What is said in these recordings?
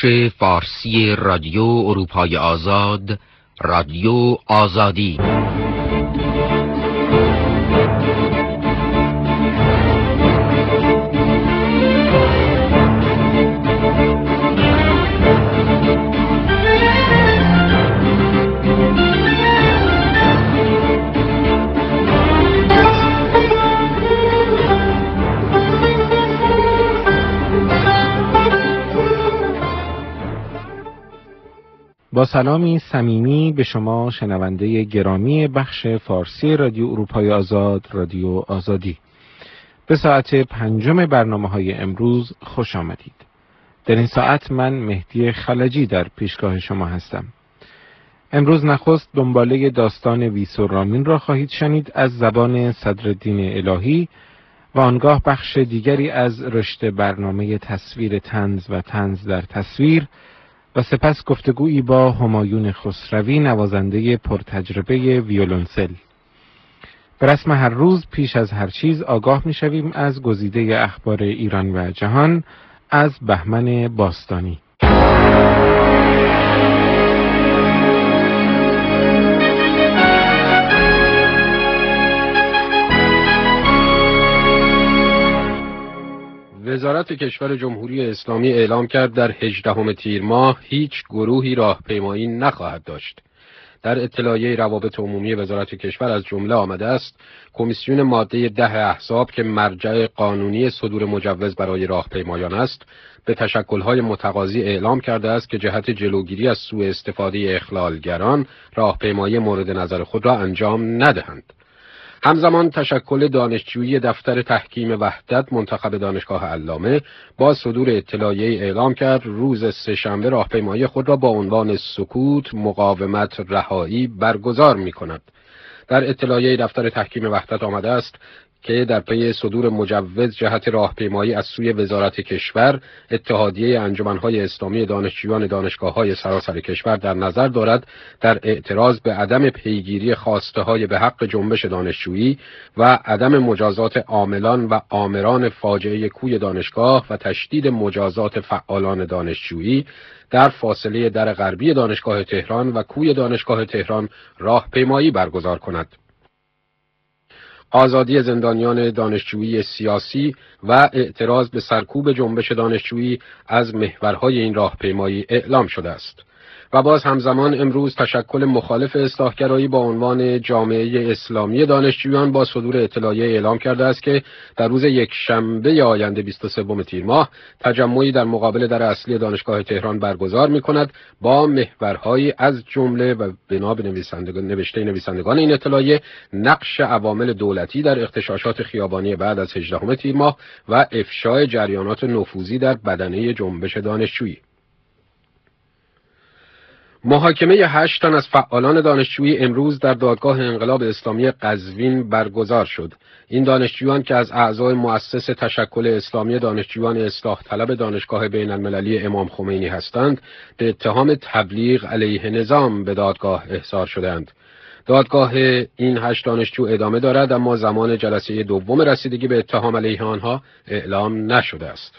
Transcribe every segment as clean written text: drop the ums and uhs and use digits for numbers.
بخش فارسی رادیو اروپای آزاد، رادیو آزادی. با سلامی صمیمی به شما شنونده گرامی بخش فارسی رادیو اروپای آزاد، رادیو آزادی. به ساعت 5 برنامه‌های امروز خوش آمدید. در این ساعت من مهدی خلجی در پیشگاه شما هستم. امروز نخست دنباله داستان ویس و رامین را خواهید شنید از زبان صدرالدین الهی و آنگاه بخش دیگری از رشد برنامه تصویر طنز و طنز در تصویر و سپس گفتگویی با همایون خسروی، نوازنده پرتجربه ویولنسل. به رسم هر روز پیش از هر چیز آگاه می‌شویم از گزیده اخبار ایران و جهان از بهمن باستانی. وزارت کشور جمهوری اسلامی اعلام کرد در 18 تیر ماه هیچ گروهی راهپیمایی نخواهد داشت. در اطلاعیه روابط عمومی وزارت کشور از جمله آمده است کمیسیون ماده 10 احزاب که مرجع قانونی صدور مجوز برای راهپیمایان است، به تشکل‌های متقاضی اعلام کرده است که جهت جلوگیری از سوء استفاده اخلالگران راهپیمایی مورد نظر خود را انجام ندهند. همزمان تشکل دانشجویی دفتر تحکیم وحدت منتخب دانشگاه علامه با صدور اطلاعیه اعلام کرد روز سه‌شنبه راهپیمایی خود را با عنوان سکوت، مقاومت، رهایی برگزار می‌کند. در اطلاعیه دفتر تحکیم وحدت آمده است که در پی صدور مجوز جهت راهپیمایی از سوی وزارت کشور، اتحادیه انجمن‌های اسلامی دانشجویان دانشگاه‌های سراسر کشور در نظر دارد در اعتراض به عدم پیگیری خواسته‌های به حق جنبش دانشجویی و عدم مجازات عاملان و آمران فاجعه کوی دانشگاه و تشدید مجازات فعالان دانشجویی در فاصله در غربی دانشگاه تهران و کوی دانشگاه تهران راهپیمایی برگزار کند. آزادی زندانیان دانشجویی سیاسی و اعتراض به سرکوب جنبش دانشجویی از محورهای این راهپیمایی اعلام شده است. و باز همزمان امروز تشکل مخالف اصلاحگرایی با عنوان جامعه اسلامی دانشجویان با صدور اطلاعیه اعلام کرده است که در روز یکشنبه آینده 23 تیر ماه تجمعی در مقابل در اصلی دانشگاه تهران برگزار می‌کند با محورهایی از جمله و بنا به نویسندگان این اطلاعیه نقش عوامل دولتی در اغتشاشات خیابانی بعد از 18 تیر ماه و افشای جریانات نفوذی در بدنه جنبش دانشجویی. محاکمه 8 تن از فعالان دانشجویی امروز در دادگاه انقلاب اسلامی قزوین برگزار شد. این دانشجویان که از اعضای مؤسس تشکل اسلامی دانشجویان اصلاح طلب دانشگاه بین المللی امام خمینی هستند، به اتهام تبلیغ علیه نظام به دادگاه احضار شدند. دادگاه این 8 دانشجو ادامه دارد، اما زمان جلسه دوم رسیدگی به اتهام علیه آنها اعلام نشده است.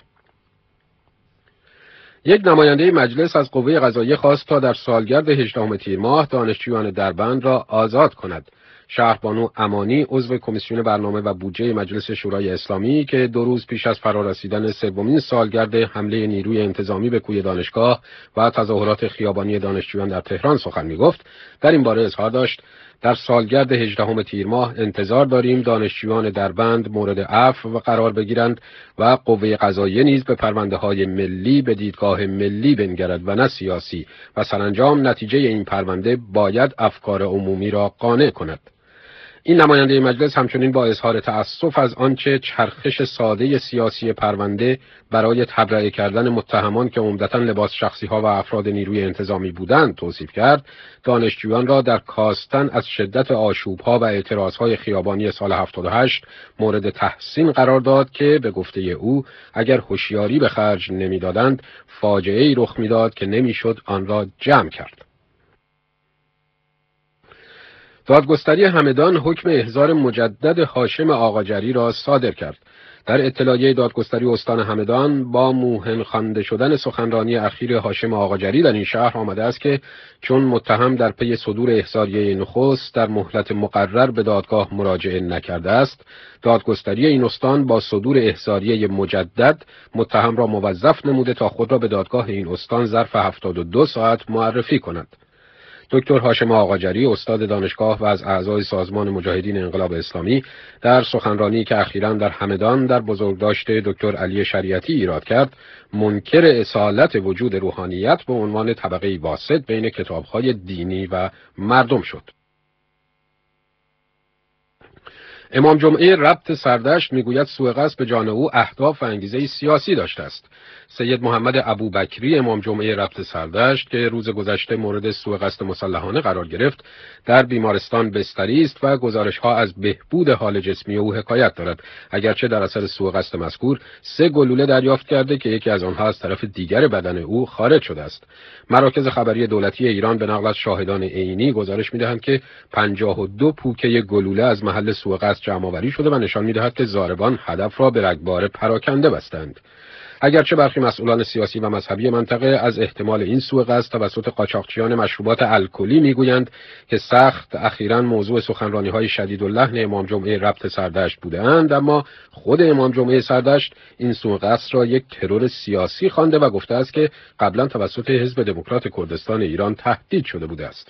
یک نماینده مجلس از قوه قضاییه خواست تا در سالگرد 18 تیر ماه دانشجویان دربند را آزاد کند. شهربانو امانی عضو کمیسیون برنامه و بودجه مجلس شورای اسلامی که 2 روز پیش از فرارسیدن 3مین سالگرد حمله نیروی انتظامی به کوی دانشگاه و تظاهرات خیابانی دانشجویان در تهران سخن می‌گفت، در این باره اظهار داشت در سالگرد 18 تیر ماه انتظار داریم دانشجویان دربند مورد عفو قرار بگیرند و قوه قضاییه نیز به پرونده‌های ملی به دیدگاه ملی بنگرد و نه سیاسی و سرانجام نتیجه این پرونده باید افکار عمومی را قانع کند. این نماینده مجلس همچنین با اظهار تأسف از آنچه چرخش ساده سیاسی پرونده برای تبرئه کردن متهمان که عمدتاً لباس شخصی‌ها و افراد نیروی انتظامی بودند توصیف کرد، دانشجویان را در کاستن از شدت آشوب‌ها و اعتراض‌های خیابانی سال 78 مورد تحسین قرار داد که به گفته او اگر هوشیاری به خرج نمی‌دادند فاجعه‌ای رخ می‌داد که نمی‌شد آن را جمع کرد. دادگستری همدان حکم احضار مجدد هاشم آقاجری را صادر کرد. در اطلاعیه دادگستری استان همدان با موهن خوانده شدن سخنرانی اخیر هاشم آقاجری در این شهر آمده است که چون متهم در پی صدور احضاریه نخست در مهلت مقرر به دادگاه مراجعه نکرده است، دادگستری این استان با صدور احضاریه مجدد متهم را موظف نموده تا خود را به دادگاه این استان ظرف 72 ساعت معرفی کند. دکتر هاشم آقاجری استاد دانشگاه و از اعضای سازمان مجاهدین انقلاب اسلامی در سخنرانی که اخیراً در همدان در بزرگداشت دکتر علی شریعتی ایراد کرد، منکر اصالت وجود روحانیت به عنوان طبقه واسط بین کتاب‌های دینی و مردم شد. امام جمعه ربط سردشت میگوید سوء قصد به جان او اهداف و انگیزه سیاسی داشته است. سید محمد ابوبکری امام جمعه ربط سردشت که روز گذشته مورد سوء قصد مسلحانه قرار گرفت، در بیمارستان بستری است و گزارش‌ها از بهبود حال جسمی او حکایت دارد، اگرچه در اثر سوء قصد مذکور 3 گلوله دریافت کرده که یکی از آنها از طرف دیگر بدن او خارج شده است. مراکز خبری دولتی ایران به نقل از شاهدان عینی گزارش می‌دهند که 52 پوکه گلوله از محل سوء قصد جمع‌آوری شده و نشان می‌دهد که ضاربان هدف را به رگبار پراکنده بستند. اگرچه برخی مسئولان سیاسی و مذهبی منطقه از احتمال این سوء قصد توسط قاچاقچیان مشروبات الکلی میگویند که سخت اخیراً موضوع سخنرانی‌های شدیداللحن امام جمعه ربط سردشت بودند، اما خود امام جمعه سردشت این سوء قصد را یک ترور سیاسی خوانده و گفته است که قبلا توسط حزب دموکرات کردستان ایران تهدید شده بوده است.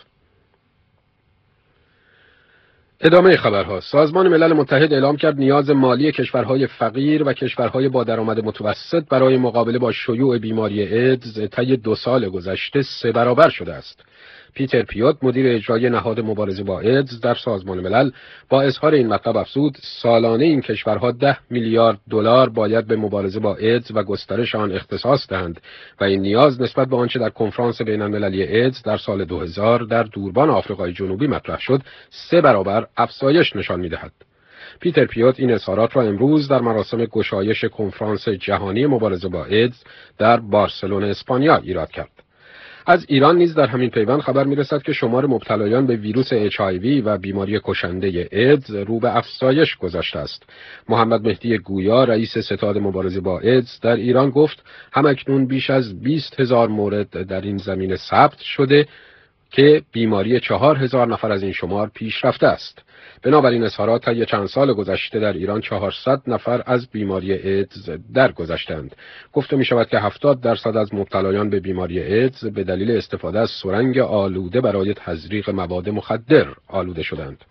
ادامه خبرها. سازمان ملل متحد اعلام کرد نیاز مالی کشورهای فقیر و کشورهای با درآمد متوسط برای مقابله با شیوع بیماری ایدز طی 2 سال گذشته 3 برابر شده است. پیتر پیوت مدیر اجرایی نهاد مبارزه با ایدز در سازمان ملل با اظهار این مطلب افزود سالانه این کشورها 10 میلیارد دلار باید به مبارزه با ایدز و گسترش آن اختصاص دهند و این نیاز نسبت به آنچه در کنفرانس بین‌المللی ایدز در سال 2000 در دوربان آفریقای جنوبی مطرح شد 3 برابر افزایش نشان می‌دهد. پیتر پیوت این اظهارات را امروز در مراسم گشایش کنفرانس جهانی مبارزه با ایدز در بارسلون اسپانیا ایراد کرد. از ایران نیز در همین پیوند خبر می‌رسد که شمار مبتلایان به ویروس HIV و بیماری کشنده ایدز رو به افزایش گذاشته است. محمد مهدی گویا رئیس ستاد مبارزه با ایدز در ایران گفت همکنون بیش از 20,000 مورد در این زمینه ثبت شده که بیماری 4,000 نفر از این شمار پیشرفته است. بنابراین اظهارات طی چند سال گذشته در ایران 400 نفر از بیماری ایدز درگذشتند. گفته می شود که 70% از مبتلایان به بیماری ایدز به دلیل استفاده از سرنگ آلوده برای تزریق مواد مخدر آلوده شدند.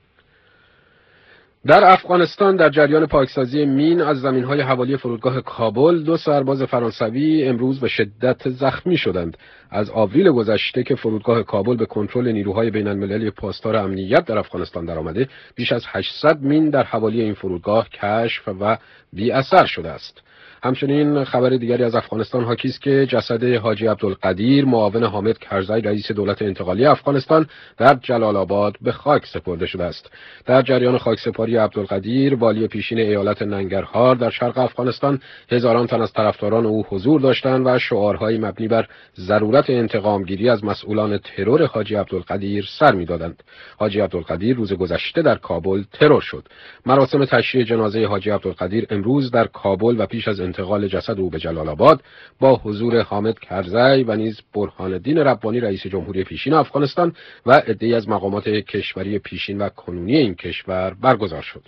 در افغانستان در جریان پاکسازی مین از زمین‌های حوالی فرودگاه کابل 2 سرباز فرانسوی امروز به شدت زخمی شدند. از آوریل گذشته که فرودگاه کابل به کنترل نیروهای بین‌المللی پاسدار امنیت در افغانستان درآمده، بیش از 800 مین در حوالی این فرودگاه کشف و بی اثر شده است. همچنین خبر دیگری از افغانستان حاکی است که جسد حاجی عبدالقدیر معاون حامد کرزی رئیس دولت انتقالی افغانستان در جلال آباد به خاک سپرده شده است. در جریان خاکسپاری عبدالقدیر والی پیشین ایالت ننگرهار در شرق افغانستان هزاران تن از طرفداران او حضور داشتند و شعارهایی مبنی بر ضرورت انتقام گیری از مسئولان ترور حاجی عبدالقدیر سر می‌دادند. حاجی عبدالقدیر روز گذشته در کابل ترور شد. مراسم تشییع جنازه حاجی عبدالقدیر امروز در کابل و پیش از انتقال جسد او به جلال آباد با حضور حامد کرزی و نیز برهان الدین ربانی رئیس جمهوری پیشین افغانستان و عده‌ای از مقامات کشوری پیشین و کنونی این کشور برگزار شد.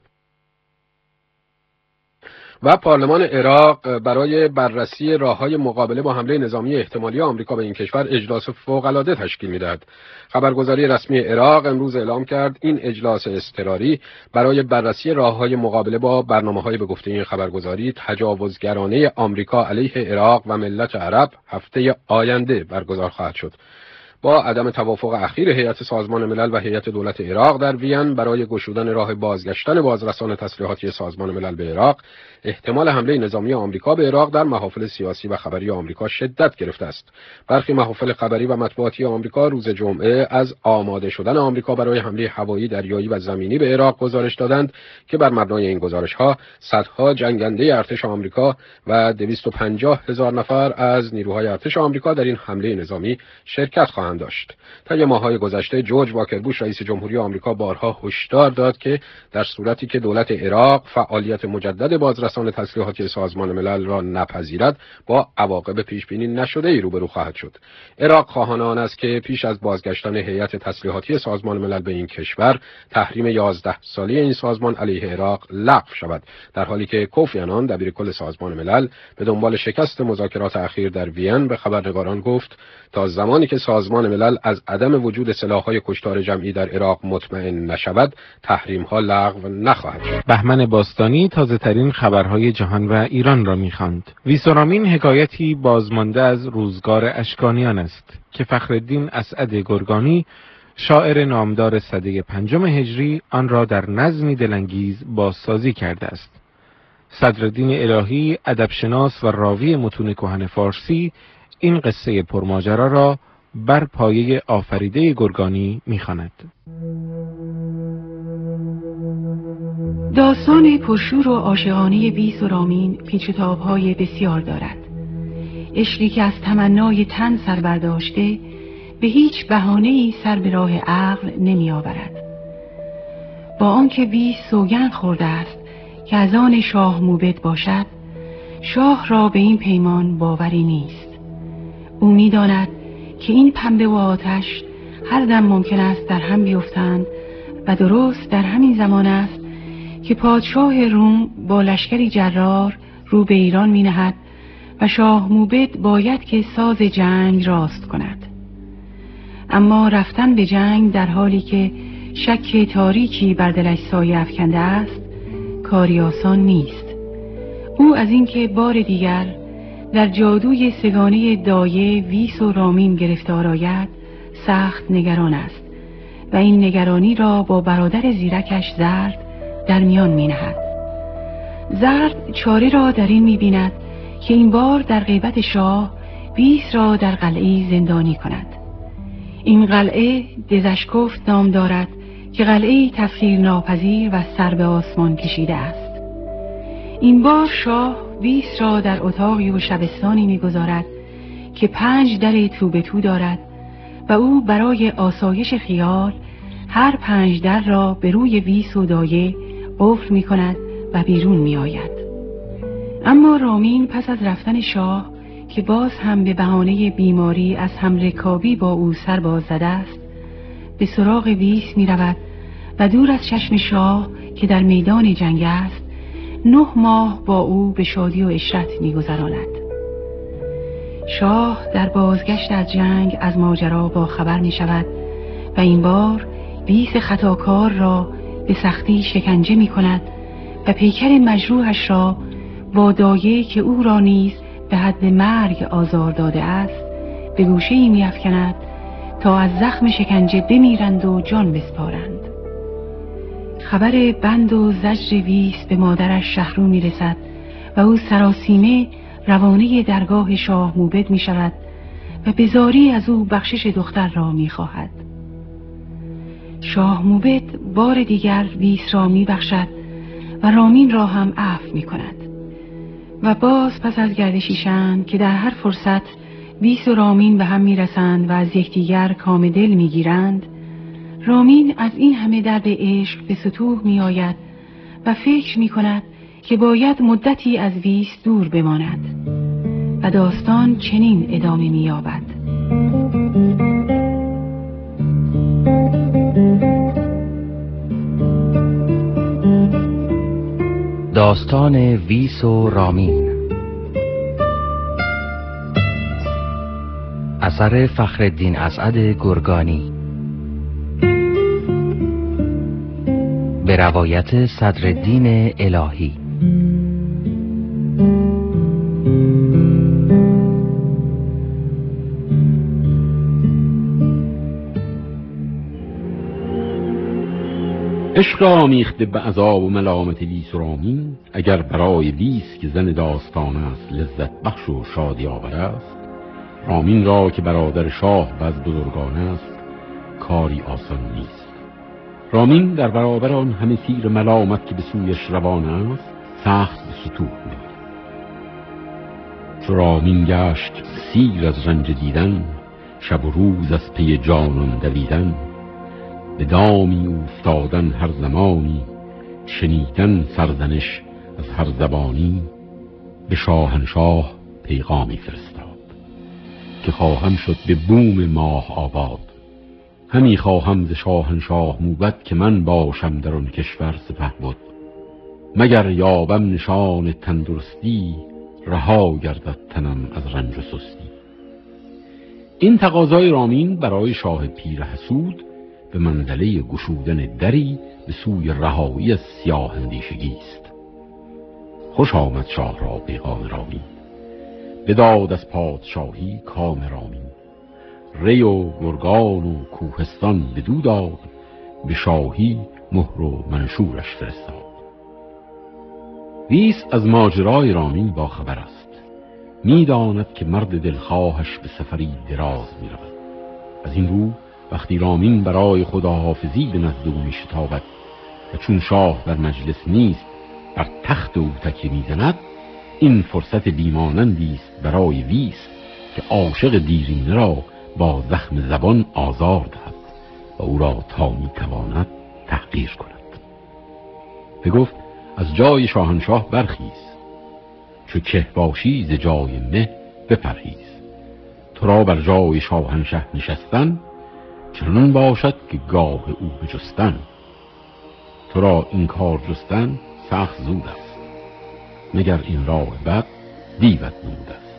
و پارلمان عراق برای بررسی راه‌های مقابله با حمله نظامی احتمالی آمریکا به این کشور اجلاس فوق‌العاده تشکیل می‌دهد. خبرگزاری رسمی عراق امروز اعلام کرد این اجلاس اضطراری برای بررسی راه‌های مقابله با برنامه‌های به گفته این خبرگزاری تجاوزگرانه آمریکا علیه عراق و ملت عرب هفته آینده برگزار خواهد شد. با عدم توافق اخیر هیئت سازمان ملل و هیئت دولت عراق در وین برای گشودن راه بازگشتن بازرسان تسلیحاتی سازمان ملل به عراق، احتمال حمله نظامی آمریکا به عراق در محافل سیاسی و خبری آمریکا شدت گرفته است. برخی محافل خبری و مطبوعاتی آمریکا روز جمعه از آماده شدن آمریکا برای حمله هوایی، دریایی و زمینی به عراق گزارش دادند که بر مبنای این گزارش‌ها صدها جنگنده ارتش آمریکا و 250,000 نفر از نیروهای ارتش آمریکا در این حمله نظامی شرکت خواهند خواهند داشت. طی ماه‌های گذشته جورج واکر بوش رئیس جمهوری آمریکا بارها هشدار داد که در صورتی که دولت عراق فعالیت مجدد بازرسان تسلیحاتی سازمان ملل را نپذیرد با عواقب پیش‌بینی نشده‌ای روبرو خواهد شد. عراق خواهان آن است که پیش از بازگشتن هیئت تسلیحاتی سازمان ملل به این کشور تحریم 11 ساله این سازمان علیه عراق لغو شود، در حالی که کوفی عنان دبیرکل سازمان ملل به دنبال شکست مذاکرات اخیر در وین به خبرنگاران گفت تا زمانی که سازمان ملل از عدم وجود سلاح‌های کشتار جمعی در عراق مطمئن نشود تحریم‌ها لغو نخواهد شد. بهمن باستانی تازه‌ترین خبرهای جهان و ایران را می‌خواند. ویسورامین حکایتی بازمانده از روزگار اشکانیان است که فخرالدین اسعد گرگانی شاعر نامدار سده 5 هجری آن را در نظمی دلانگیز بازسازی کرده است. صدرالدین الهی ادبشناس و راوی متون کهن فارسی این قصه پرماجرا را بر پایه آفریده گرگانی می‌خواند. داستان پرشور و عاشقانه ویسورامین پیچ و تاب‌های بسیار دارد. عشقی که از تمنای تن سر برداشته به هیچ بهانه‌ای سر به راه عقل نمی آورد. با آنکه ویس سوگند خورده است که از آن شاه موبد باشد، شاه را به این پیمان باوری نیست. او می داند که این پنبه و آتش هر دم ممکن است در هم بیفتند و درست در همین زمان است که پادشاه روم با لشکری جرار رو به ایران می نهد و شاه موبد باید که ساز جنگ راست کند. اما رفتن به جنگ در حالی که شک تاریکی بر دلش سایه افکنده است کاری آسان نیست. او از اینکه بار دیگر در جادوی سگانه دایه ویسورامین گرفتار آید سخت نگران است و این نگرانی را با برادر زیرکش زرد در میان می نهد. زرد چاره را در این می بیند که این بار در غیبت شاه ویس را در قلعه زندانی کند. این قلعه دزشکفت نام دارد که قلعه تسخیر ناپذیر و سر به آسمان کشیده است. این بار شاه ویس را در اتاقی و شبستانی می‌گذارد که 5 در تو به تو دارد و او برای آسایش خیال هر 5 در را به روی ویس و دایه قفل می‌کند و بیرون می‌آید. اما رامین پس از رفتن شاه که باز هم به بهانه بیماری از همرکابی با او سر باز زده است به سراغ ویس می‌رود و دور از چشم شاه که در میدان جنگ است 9 ماه با او به شادی و عشرت می‌گذراند. شاه در بازگشت از جنگ از ماجرا با خبر می‌شود و این بار ویس خطاکار را به سختی شکنجه می‌کند و پیکر مجروحش را با دایه که او را نیز به حد مرگ آزار داده است به گوشه‌ای می‌افکند تا از زخم شکنجه بمیرند و جان بسپارند. خبر بند و زجر ویس به مادرش شهرو می‌رسد و او سراسیمه روانه درگاه شاه موبد می‌شود و به زاری از او بخشش دختر را می‌خواهد. شاه موبد بار دیگر ویس را می‌بخشد و رامین را هم عفو می‌کند و باز پس از گردشیشند که در هر فرصت ویس و رامین به هم می‌رسند و از یکدیگر کام دل می‌گیرند، رامین از این همه درد عشق به سطوح می‌آید و فکر می‌کند که باید مدتی از ویس دور بماند و داستان چنین ادامه می‌یابد. داستان ویس و رامین، اثر فخرالدین اسعد گرگانی، به روایت صدرالدین الهی. عشق آمیخته به عذاب و ملامت ویسورامین اگر برای ویس که زن داستان است لذت بخش و شادی آور است، رامین را که برادر شاه و از بزرگان است کاری آسان نیست. رامین در برابر آن همه تیر ملامت که به سویش روان است سخت به سطوح می‌آید. چو رامین گشت سیر از رنج دیدن، شب و روز از پی جانان دویدن، به دامی افتادن هر زمانی، شنیدن سرزنش از هر زبانی. به شاهنشاه پیغامی فرستاد که خواهم شد به بوم ماه آباد. همی خواهم ز شاهنشاه موبد که من باشم در آن کشور سپهبد. مگر یابم نشان تندرستی، رها گردد تنم از رنج و سستی. این تقاضای رامین برای شاه پیر حسود به منزله گشودن دری به سوی رهایی از سیاه اندیشگی است. خوش آمد شاه را پیغام رامین، بداد از پادشاهی کام رامین. ری و گرگان و کوهستان بدو داد، به شاهی مهر و منشورش فرستاد. ویس از ماجرای رامین با خبر است، می‌داند که مرد دلخواهش به سفری دراز می‌رود. از این رو وقتی رامین برای خداحافظی به نزد او می‌شتابد و چون شاه در مجلس نیست بر تخت او تکیه می‌زند، این فرصت بیمانندی است برای ویس که عاشق دیرینه را با زخم زبان آزار دهد و او را تا می‌تواند تحقیر کند. بگفت از جای شاهنشاه برخیز، چو که باشی ز جای مه بپرهیز. تو را بر جای شاهنشه نشستن، چنان باشد که گاه او بجستن. تو را این کار جستن سخت زود است، مگر این راه بد دیوت نمود است.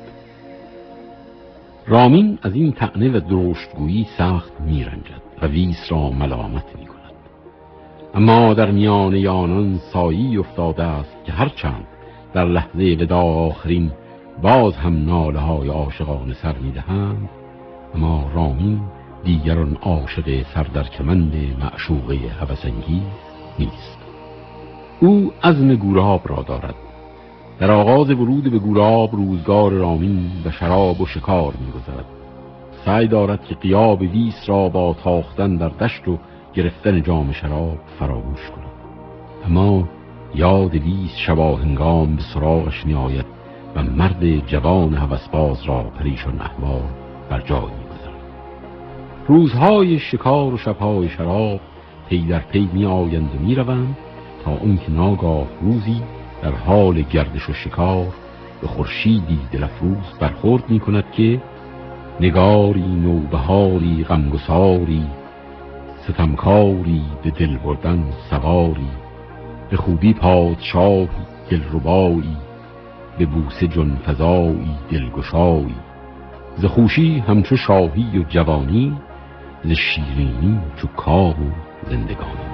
رامین از این طعنه و درشتگویی سخت میرنجد و ویس را ملامت میکند. اما در میان آنان سایی افتاده است که هرچند در لحظه وداع آخرین باز هم ناله های عاشقانه سر میدهند، اما رامین دیگران عاشق سردرکمند معشوقه هوس‌انگیز نیست. او عزم گوراب را دارد. در آغاز ورود به گوراب روزگار رامین و شراب و شکار می‌گذرد. سعی دارد که غیاب ویس را با تاختن در دشت و گرفتن جام شراب فراموش کند. اما یاد ویس شباهنگام به سراغش می‌آید و مرد جوان هوسباز را پریشان احوال بر جای می‌گذارد. روزهای شکار و شبهای شراب پی در پی می‌آیند و می‌روند تا آنکه ناگاه روزی در حال گردش و شکار به خورشیدی دلفروز برخورد می‌کند که نگاری نوبهاری غمگساری، ستمکاری به دل بردن سواری. به خوبی پادشاهی دلربایی، به بوسه جانفزایی دلگشایی. ز خوشی همچو شاهی و جوانی، ز شیرینی چو کام و زندگانی.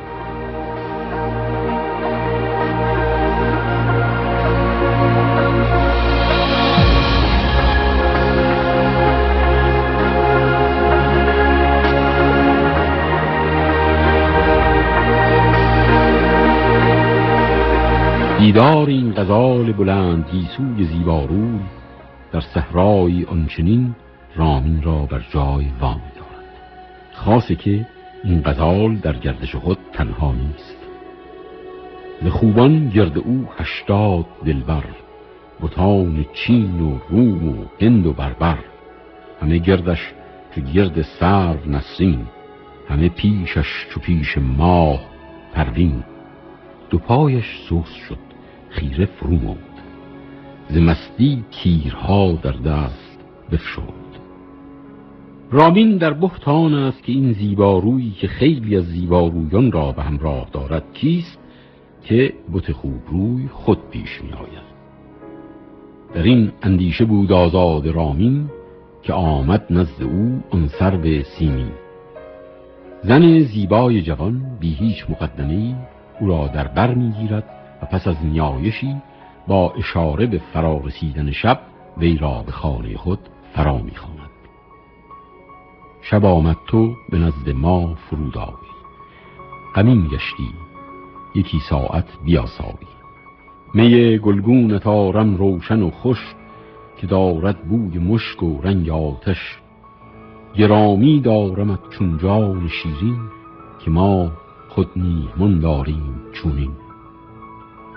دیدار این غزال بلند گیسوی زیباروی، در صحرای آنچنین رامین را بر جای وامی دارد. خاصه که این غزال در گردش خود تنها نیست. ز خوبان گرد او 80 دلبر، بتان چین و روم و هند و بربر. همه گردش چو گرد سرو نسرین، همه پیشش چو پیش ماه پروین. دو پایش سوس شد خیره فرو مرد، ز مستی تیرها در دست بفشرد. رامین در بهتان است که این زیبارویی که خیلی از زیبارویان را به همراه دارد کیست که بت خوب روی خود پیش می آید. در این اندیشه بود آزاد رامین که آمد نزد او آن سرو سیمین. زن زیبای جوان بی هیچ مقدمه‌ای او را در بر می‌گیرد و پس از نیایشی با اشاره به فرا رسیدن شب وی را به خانه خود فرا می‌خواند. شب آمد تو به نزد ما فرود آیی، غمین گشتی یکی ساعت بیاسایی. می گلگونت آرم روشن و خوش، که دارد بوی مشک و رنگ آتش. گرامی دارمت چون جان شیرین، که ما خود میهمان داریم چونین.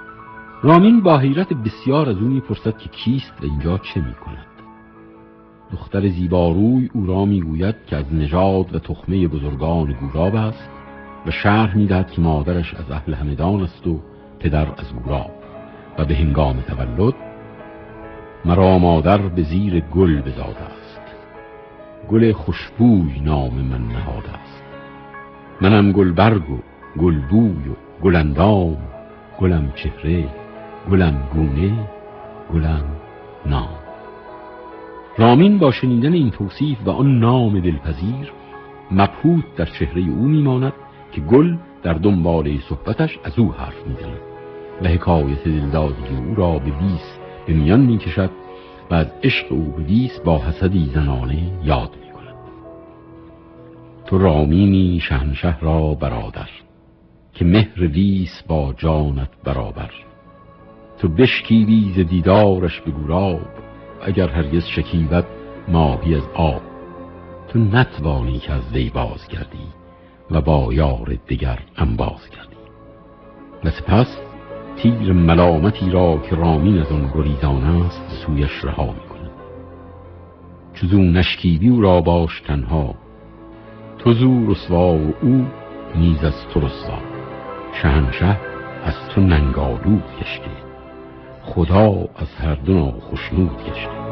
رامین با حیرت بسیار از او می‌پرسد که کیست و اینجا چه می‌کند. دختر زیباروی او را میگوید که از نژاد و تخمه بزرگان گوراب است و شرح میدهد که مادرش از اهل همدان است و پدر از گوراب و به هنگام تولد مرا مادر به زیر گل بزاده است. گل خوشبوی نام من نهاده است. منم گلبرگ و گلبوی و گلندام، گلم چهره، گلم گونه، گلم نام. رامین با شنیدن این توصیف و آن نام دلپذیر مبهوت در چهره او میماند که گل در دنباله صحبتش از او حرف میزند و حکایت دلدادی او را به ویس به میان میکشد و از عشق او به ویس با حسدی زنانه یاد میکند. تو رامینی شهنشه را برادر، که مهر ویس با جانت برابر. تو بشکیبی ز دیدارش به گوراب، اگر هرگز شکیبد ماهی از آب. تو نتوانی که از وی باز گردی و با یار دگر انباز کردی. و سپس تیر ملامتی را که رامین از آن گریزان است سویش رها می‌کند. چو زو نشکیبی او را باش تنها، تو زو رسوا و او نیز از تو رسوا. شهنشه از تو ننگالود گشته، خدا از هر دو ناخشنود گشته.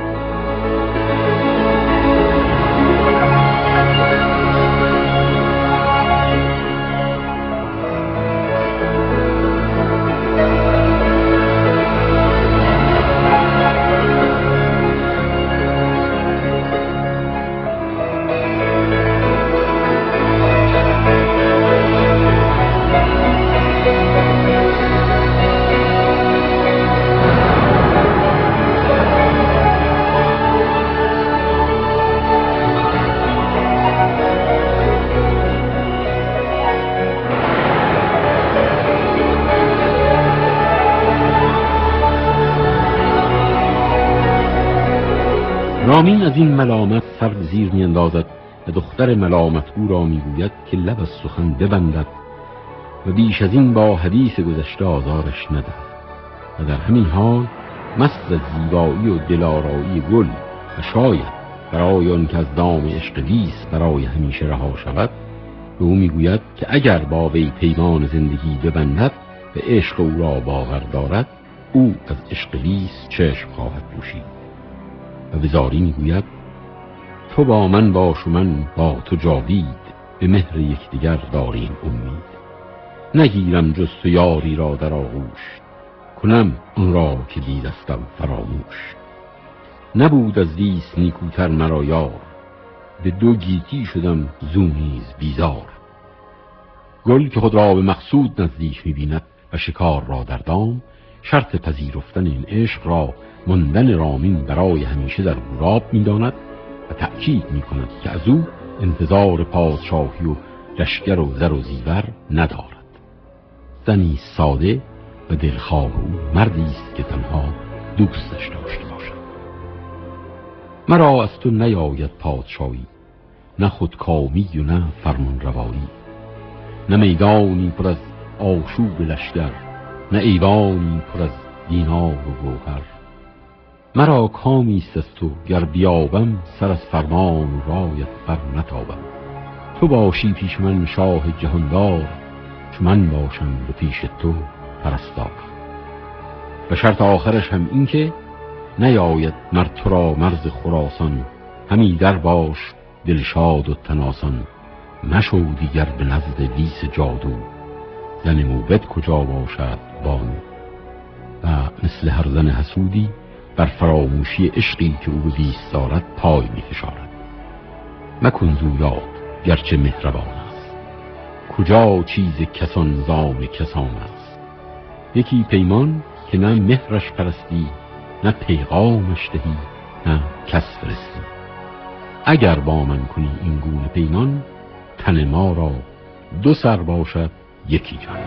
رامین از این ملامت سر به زیر می اندازد و دختر ملامت او را می گوید که لب از سخن ببندد و بیش از این با حدیث گذشته آزارش ندهد و در همین حال مست از زیبایی و دلارایی گل و شاید برای آن که از دام عشق ویس برای همیشه رها شود به او می گوید که اگر با وی پیمان زندگی ببندد و عشق او را باور دارد او از عشق ویس چشم خواهد پوشید. و به زاری میگوید تو با من باش و من با تو جاوید، به مهر یکدیگر داریم امید. نگیرم جز تو یاری را در آغوش، کنم اون را که دیدستم فراموش. نبود از ویس نیکوتر مرا یار، به دو گیتی شدم زو نیز بیزار. گل که خود را به مقصود نزدیک می‌بیند و شکار را در دام، شرط پذیرفتن این عشق را ماندن رامین برای همیشه در گوراب می‌داند و تأکید می‌کند که از او انتظار پادشاهی و لشکر و زر و زیور ندارد. زنی ساده و دلخواه او مردی است که تنها دوستش داشته باشد. مرا از تو نیاید پادشاهی، نه خودکامی و نه فرمان روایی. نه میدانی پر از آشوب لشکر، نه ایوانی پر از دینار و گوهر. مرا کامی است از تو گر بیابم، سر از فرمان و رایت بر نتابم. تو باشی پیش من شاه جهاندار، چو من باشم به پیش تو پرستار. و شرط آخرش هم این که نیاید مر تو را مرز خراسان، همی در باش دلشاد و تناسان. مشو دیگر به نزد ویس جادو، زن موبد کجا باشد بانو. و مثل هر زن حسودی بر فراموشی عشقی که او به ویس دارد پای می فشارد. مکن زو یاد گرچه مهربان است، کجا چیز کسان زام کسان است. یکی پیمان که نه مهرش پرستی، نه پیغامش دهی، نه کس فرستی. اگر با من کنی این گونه پیمان، تن ما را دو سر باشد یکی جان.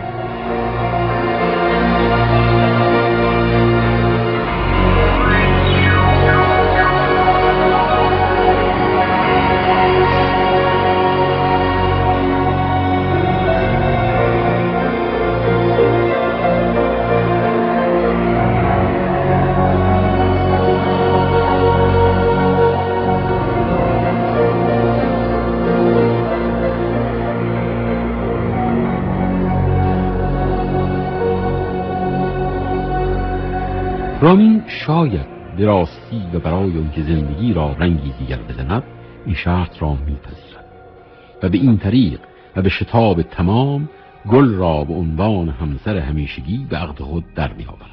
رامین شاید به راستی و برای اون که زندگی را رنگی دیگر بزند این شرط را میپذیرد و به این طریق و به شتاب تمام گل را به عنوان همسر همیشگی به عقد خود در میآورد.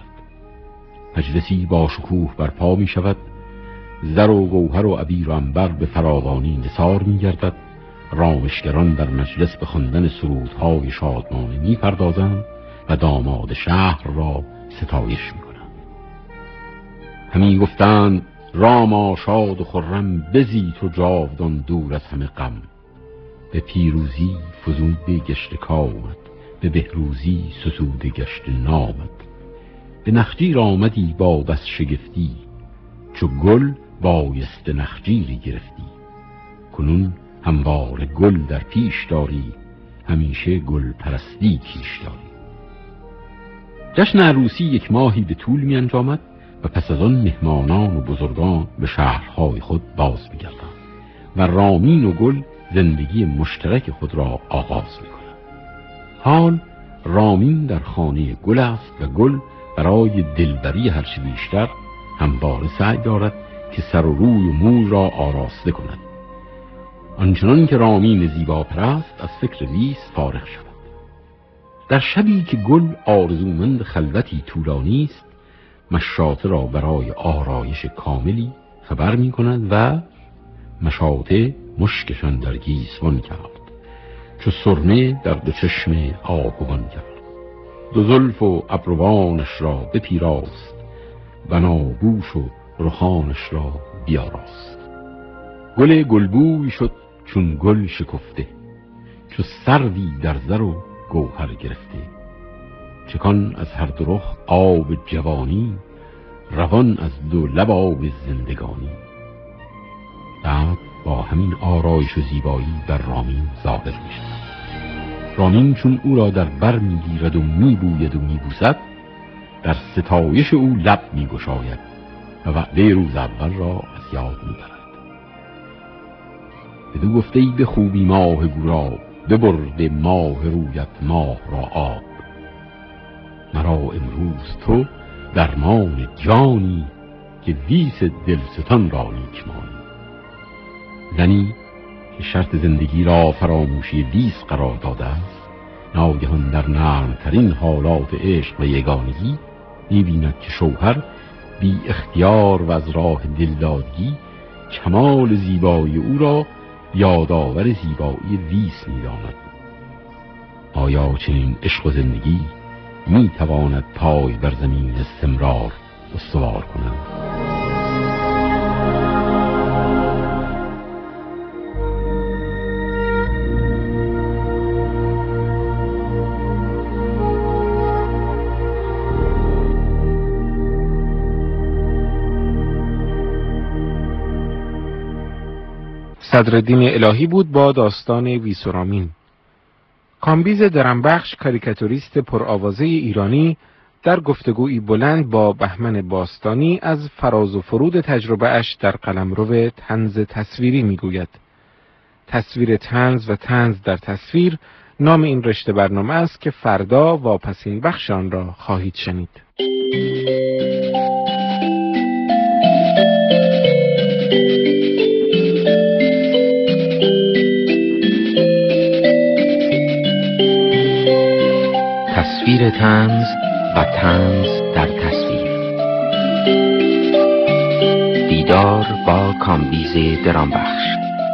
مجلسی با شکوه برپا می شود، زر و گوهر و عبیر و عنبر به فراوانی نثار می گردد. رامشگران در مجلس به خواندن سرودهای شادمانه می پردازند و داماد شهر را ستایش می کنند. همی گفتند راما شاد و خرم بزی تو جاودان دور از همه غم. به پیروزی فزوده گشت کامت، به بهروزی ستوده گشت نامت. به نخجیر آمدی با بس شگفتی، چو گل بایست نخجیری گرفتی. کنون هموار گل در پیش داری، همیشه گل پرستی کیش داری. جشن عروسی 1 ماهی به طول می انجامد و پس از آن مهمانان و بزرگان به شهرهای خود باز می گردند و رامین و گل زندگی مشترک خود را آغاز می کنند. حال رامین در خانه گل است و گل برای دلبری هرچه بیشتر همواره سعی دارد که سر و روی و موی را آراسته کند. آنچنان که رامین زیبا پرست از فکر ویس فارغ شود. در شبی که گل آرزومند خلوتی طولانی است، مشاطه را برای آرایش کاملی خبر می کند و مشاطه مشکشان در گیسوان کرد، چو سرمه در 2 چشم آهوان کرد. 2 زلف و ابروانش را بپیراست، بناگوش و رخانش را بیاراست. گل گلبوی شد چون گل شکفته، چو سروی در زر و گوهر گرفته. چکان از هر 2 رخ آب جوانی، روان از 2 لب آب زندگانی. بعد با همین آرایش و زیبایی بر رامین ظاهر می شود. رامین چون او را در بر می گیرد و می بوید و می بوسد، در ستایش او لب می گشاید و وعده روز اول را از یاد می برد. بدو گفته ای به خوبی ماه گوراب، ببرده ماه رویت ماه را آب. مرا امروز تو درمان جانی، که ویس دلستان را نیک مانی. زنی که شرط زندگی را فراموشی ویس قرار داده است، ناگهان در نرمترین حالات عشق و یگانگی می‌بیند که شوهر بی اختیار و از راه دلدادگی کمال زیبایی او را یادآور زیبایی ویس می‌داند. آیا چنین عشق و زندگی می‌تواند پای بر زمین استمرار استوار کند؟ صدرالدین الهی بود با داستان ویس و رامین. کامبیز درمبخش کاریکاتوریست پرآوازه ایرانی در گفتگویی بلند با بهمن باستانی از فراز و فرود تجربه اش در قلمرو طنز تصویری میگوید. تصویر طنز و طنز در تصویر نام این رشته برنامه است که فردا واپسین بخش آن را خواهید شنید. تصویر طنز و طنز در تصویر. دیدار با کامبیز درامبخش.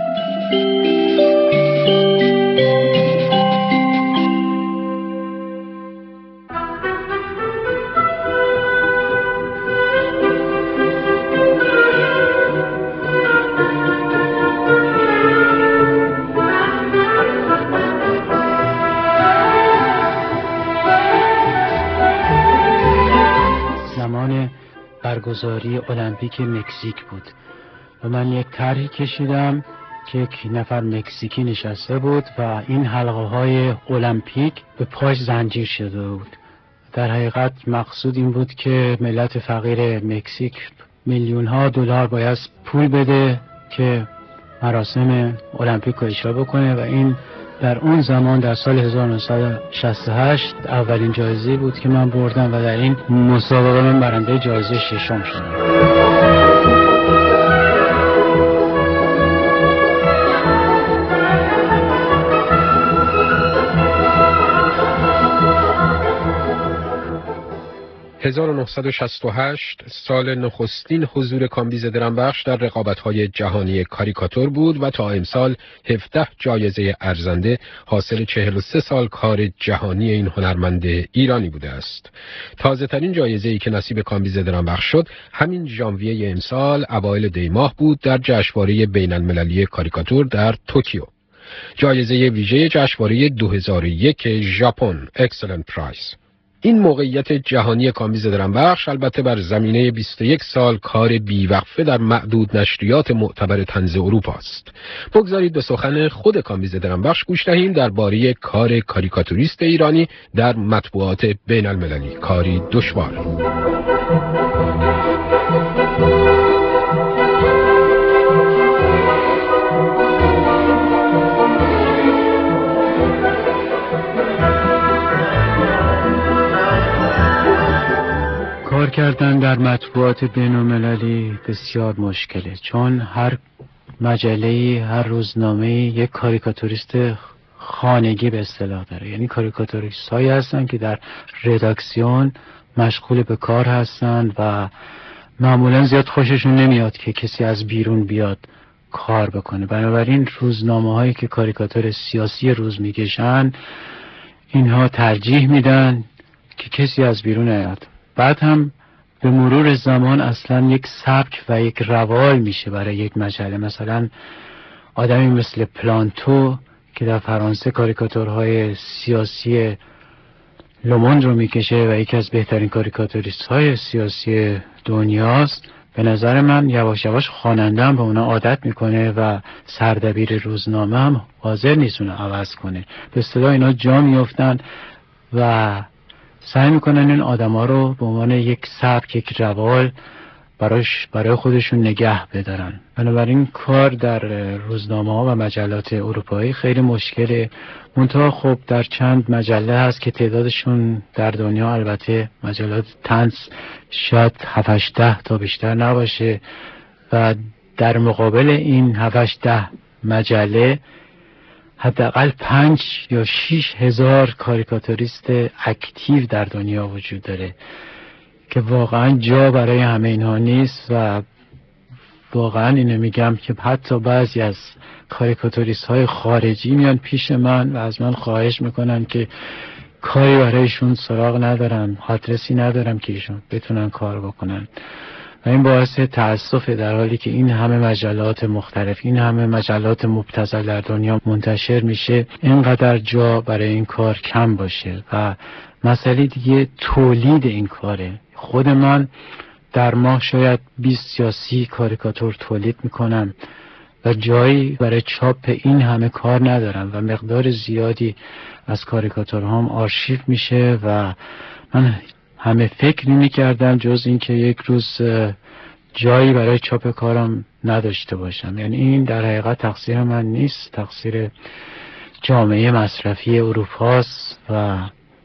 برگزاری المپیک مکزیک بود و من یک طرحی کشیدم که 1 نفر مکزیکی نشسته بود و این حلقه های المپیک به پاش زنجیر شده بود. در حقیقت مقصود این بود که ملت فقیر مکزیک میلیون ها دلار باید پول بده که مراسم المپیک رو اجرا بکنه و این در اون زمان در سال 1968 اولین جایزه بود که من بردم و در این مسابقه من برنده جایزه ششم شدم. 1968 سال نخستین حضور کامبیز درنبخش در رقابت‌های جهانی کاریکاتور بود و تا امسال 17 جایزه ارزنده حاصل 43 سال کار جهانی این هنرمند ایرانی بوده است. تازه‌ترین جایزه‌ای که نصیب کامبیز درنبخش شد همین ژانویه امسال اوایل دی ماه بود در جشنواره بین‌المللی کاریکاتور در توکیو. جایزه ویژه جشنواره 2001 ژاپن اکسلنت پرایز. این موقعیت جهانی کامبیز درنبخش البته بر زمینه 21 سال کار بیوقفه در معدود نشریات معتبر طنز اروپا است. بگذارید به سخن خود کامبیز درنبخش گوش دهیم درباره کار کاریکاتوریست ایرانی در مطبوعات بین المللی، کاری دشوار. کار کردن در مطبوعات بین‌المللی بسیار مشکله، چون هر مجله‌ای، هر روزنامه‌ای یک کاریکاتوریست خانگی به اصطلاح داره. یعنی کاریکاتوریست‌هایی هستن که در رداکسیون مشغول به کار هستن و معمولا زیاد خوششون نمیاد که کسی از بیرون بیاد کار بکنه. بنابراین روزنامه‌هایی که کاریکاتور سیاسی روز میکشن اینها ترجیح میدن که کسی از بیرون نیاد. بعد هم به مرور زمان اصلا یک سبک و یک روال میشه برای یک مجله. مثلا آدمی مثل پلانتو که در فرانسه کاریکاتورهای سیاسی لوموند رو میکشه و یکی از بهترین کاریکاتوریست های سیاسی دنیاست، به نظر من یواش یواش خواننده هم به اونا عادت میکنه و سردبیر روزنامه هم حاضر نیست اونو عوض کنه. به اصطلاح اینا جا میافتن و سعی میکنن این آدما رو به عنوان یک سبک، یک روال برای خودشون نگه بدارن. بنابراین کار در روزنامه‌ها و مجلات اروپایی خیلی مشکله. منتها خب در چند مجله هست که تعدادشون در دنیا، البته مجلات طنز، شاید 7-8 تا بیشتر نباشه و در مقابل این 7-8 مجله حداقل 5 یا 6 هزار کاریکاتوریست اکتیو در دنیا وجود داره که واقعا جا برای همه اینها نیست. و واقعا اینو میگم که حتی بعضی از کاریکاتوریست های خارجی میان پیش من و از من خواهش میکنن که کاری برایشون سراغ ندارم، آدرسی ندارم که ایشون بتونن کار بکنن و این باعث تأسفه، در حالی که این همه مجلات مختلف، این همه مجلات مبتذل در دنیا منتشر میشه، اینقدر جا برای این کار کم باشه. و مسئله دیگه تولید این کاره. خود من در ماه شاید 20 یا 30 کاریکاتور تولید میکنم و جایی برای چاپ این همه کار ندارم و مقدار زیادی از کاریکاتورهام آرشیو میشه و من همه فکر نمی‌کردم جز این که یک روز جایی برای چاپ کارم نداشته باشم. یعنی این در حقیقت تقصیر من نیست، تقصیر جامعه مصرفی اروپاست و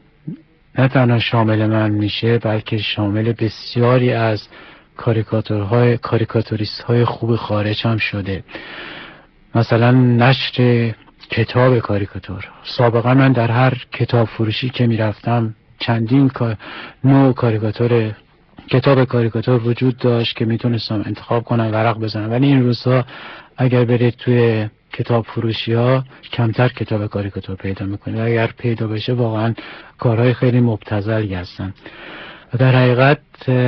نه تنها شامل من میشه بلکه شامل بسیاری از کاریکاتوریست‌های خوب خارج هم شده. مثلا نشر کتاب کاریکاتور. سابقا من در هر کتاب فروشی که میرفتم چندین نوع کتاب کاریکاتور وجود داشت که میتونستم انتخاب کنم، ورق بزنم. ولی این روزها اگر برید توی کتاب فروشی ها کمتر کتاب کاریکاتور پیدا میکنید و اگر پیدا بشه واقعا کارهای خیلی مبتذلی هستن و در حقیقت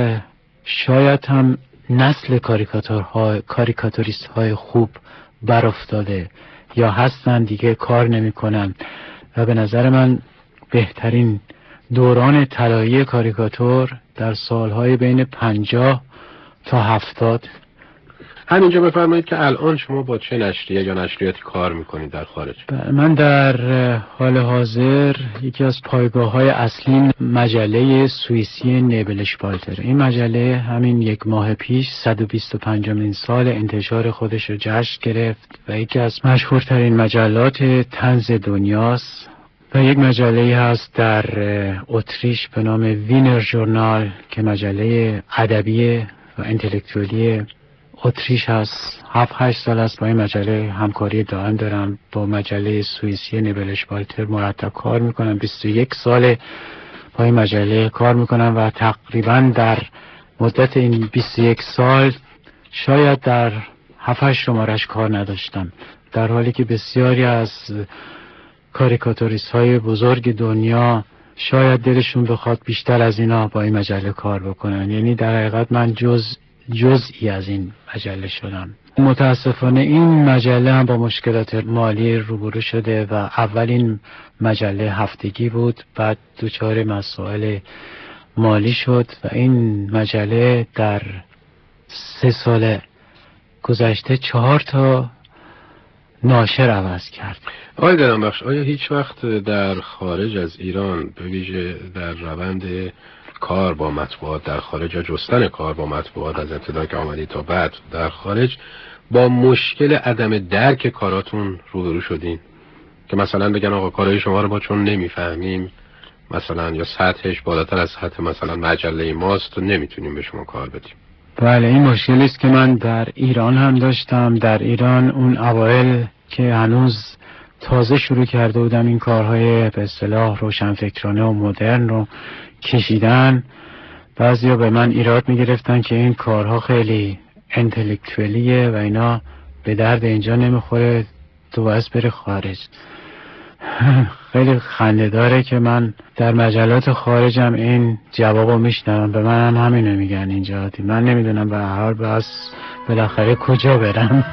شاید هم نسل کاریکاتوریست های خوب برافتاده یا هستن دیگه کار نمیکنن و به نظر من بهترین دوران طلایی کاریکاتور در سالهای بین 50 تا 70. همینجا بفرمایید که الان شما با چه نشریه یا نشریاتی کار میکنید در خارج؟ من در حال حاضر یکی از پایگاه‌های اصلی مجله سوئیسی نیبلشپالتر. این مجله همین یک ماه پیش 125مین سال انتشار خودش رو جشن گرفت و یکی از مشهورترین مجلات طنز دنیاست و یک مجله هست در اتریش به نام وینر ژورنال که مجله ادبی و انتلکتوالی اتریش هست. 7-8 سال است با این مجله همکاری دائم دارم. با مجله سوئیسی نیبلشپالتر مرتب کار میکنم. 21 سال با این مجله کار میکنم و تقریبا در مدت این 21 سال شاید در 7-8 شمارش کار نداشتم، در حالی که بسیاری از کاریکاتوریست های بزرگ دنیا شاید دلشون بخواد بیشتر از اینا با این مجله کار بکنن. یعنی در حقیقت من جزئی از این مجله شدم. متاسفانه این مجله هم با مشکلات مالی روبرو شده و اولین مجله هفتگی بود، بعد دچار مسائل مالی شد و این مجله در 3 سال گذشته 4 تا ناشر عوض کرد. آقای درنبخش، آیا هیچ وقت در خارج از ایران به ویژه در روند کار با مطبوعات در خارج یا جستن کار با مطبوعات از ابتدا که آمدید تا بعد در خارج با مشکل عدم درک کاراتون روبرو شدین که مثلا بگن آقا کارهای شما رو ما چون نمیفهمیم مثلا یا سطحش بالاتر از سطح مثلا مجله ماست نمیتونیم به شما کار بدیم؟ بله، این مشکلی است که من در ایران هم داشتم. در ایران اون اوایل که هنوز تازه شروع کرده بودم این کارهای به اصطلاح روشنفکرانه و مدرن رو کشیدن، بعضیا به من ایراد میگرفتن که این کارها خیلی انتلکتوالیه و اینا به درد اینجا نمیخوره، تو باید بری خارج. خیلی خنده داره که من در مجلات خارجم این جوابو میشنوم، به من هم همینو میگن اینجا. من نمیدونم به هر حال بس بالاخره کجا برم.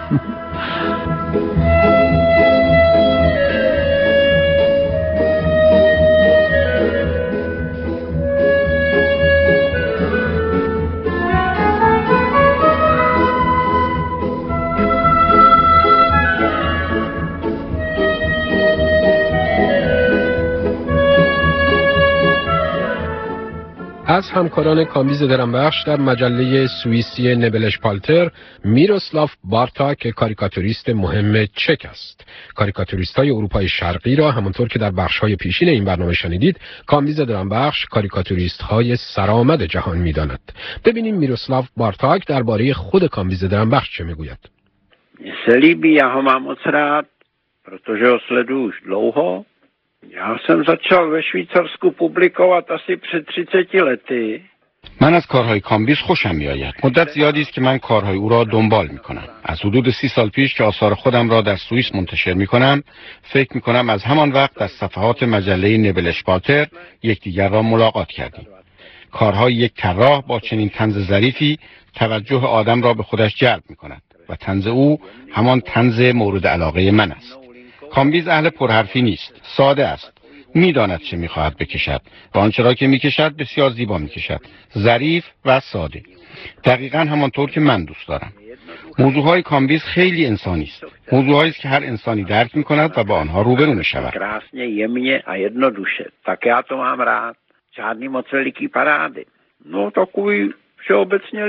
از همکاران کامبیز درنبخش در مجله سوئیسی نیبلشپالتر میروسلاف بارتاک کاریکاتوریست مهم چک است. کاریکاتوریست‌های اروپای شرقی را همونطور که در بخش‌های پیشین این برنامه شنیدید، کامبیز درنبخش کاریکاتوریست‌های سرآمد جهان می‌داند. ببینیم میروسلاف بارتاک درباره خود کامبیز درنبخش چه می‌گوید. Líbí, já ho mám moc rád, protože ho sleduju už dlouho. Já jsem začal ve Švýcarsku publikovat asi před 30 lety. من از کارهای کامبیز خوشم میآید. مدت زیادی است که من کارهای او را دنبال میکنم. از حدود 30 سال پیش که آثار خودم را در سوئیس منتشر میکنم، فکر میکنم از همان وقت در صفحات مجله نیبلشپالتر یکدیگر را ملاقات کردیم. کارهای یک طراح با چنین طنز ظریفی توجه آدم را به خودش جلب میکند و طنز او همان طنز مورد علاقه من است. کامبیز اهل پرحرفی نیست، ساده است. میداند چه میخواهد بکشد و آنچه را که میکشد بسیار زیبا میکشد، ظریف و ساده، دقیقاً همانطور که من دوست دارم. موضوعهای کامبیز خیلی انسانی است، موضوعهایی است که هر انسانی درک میکند و با آنها روبرو میشود. Krásně, jemně a jednoduše. Tak já to mám rád. Žádný moc veliký parády. No takový všeobecně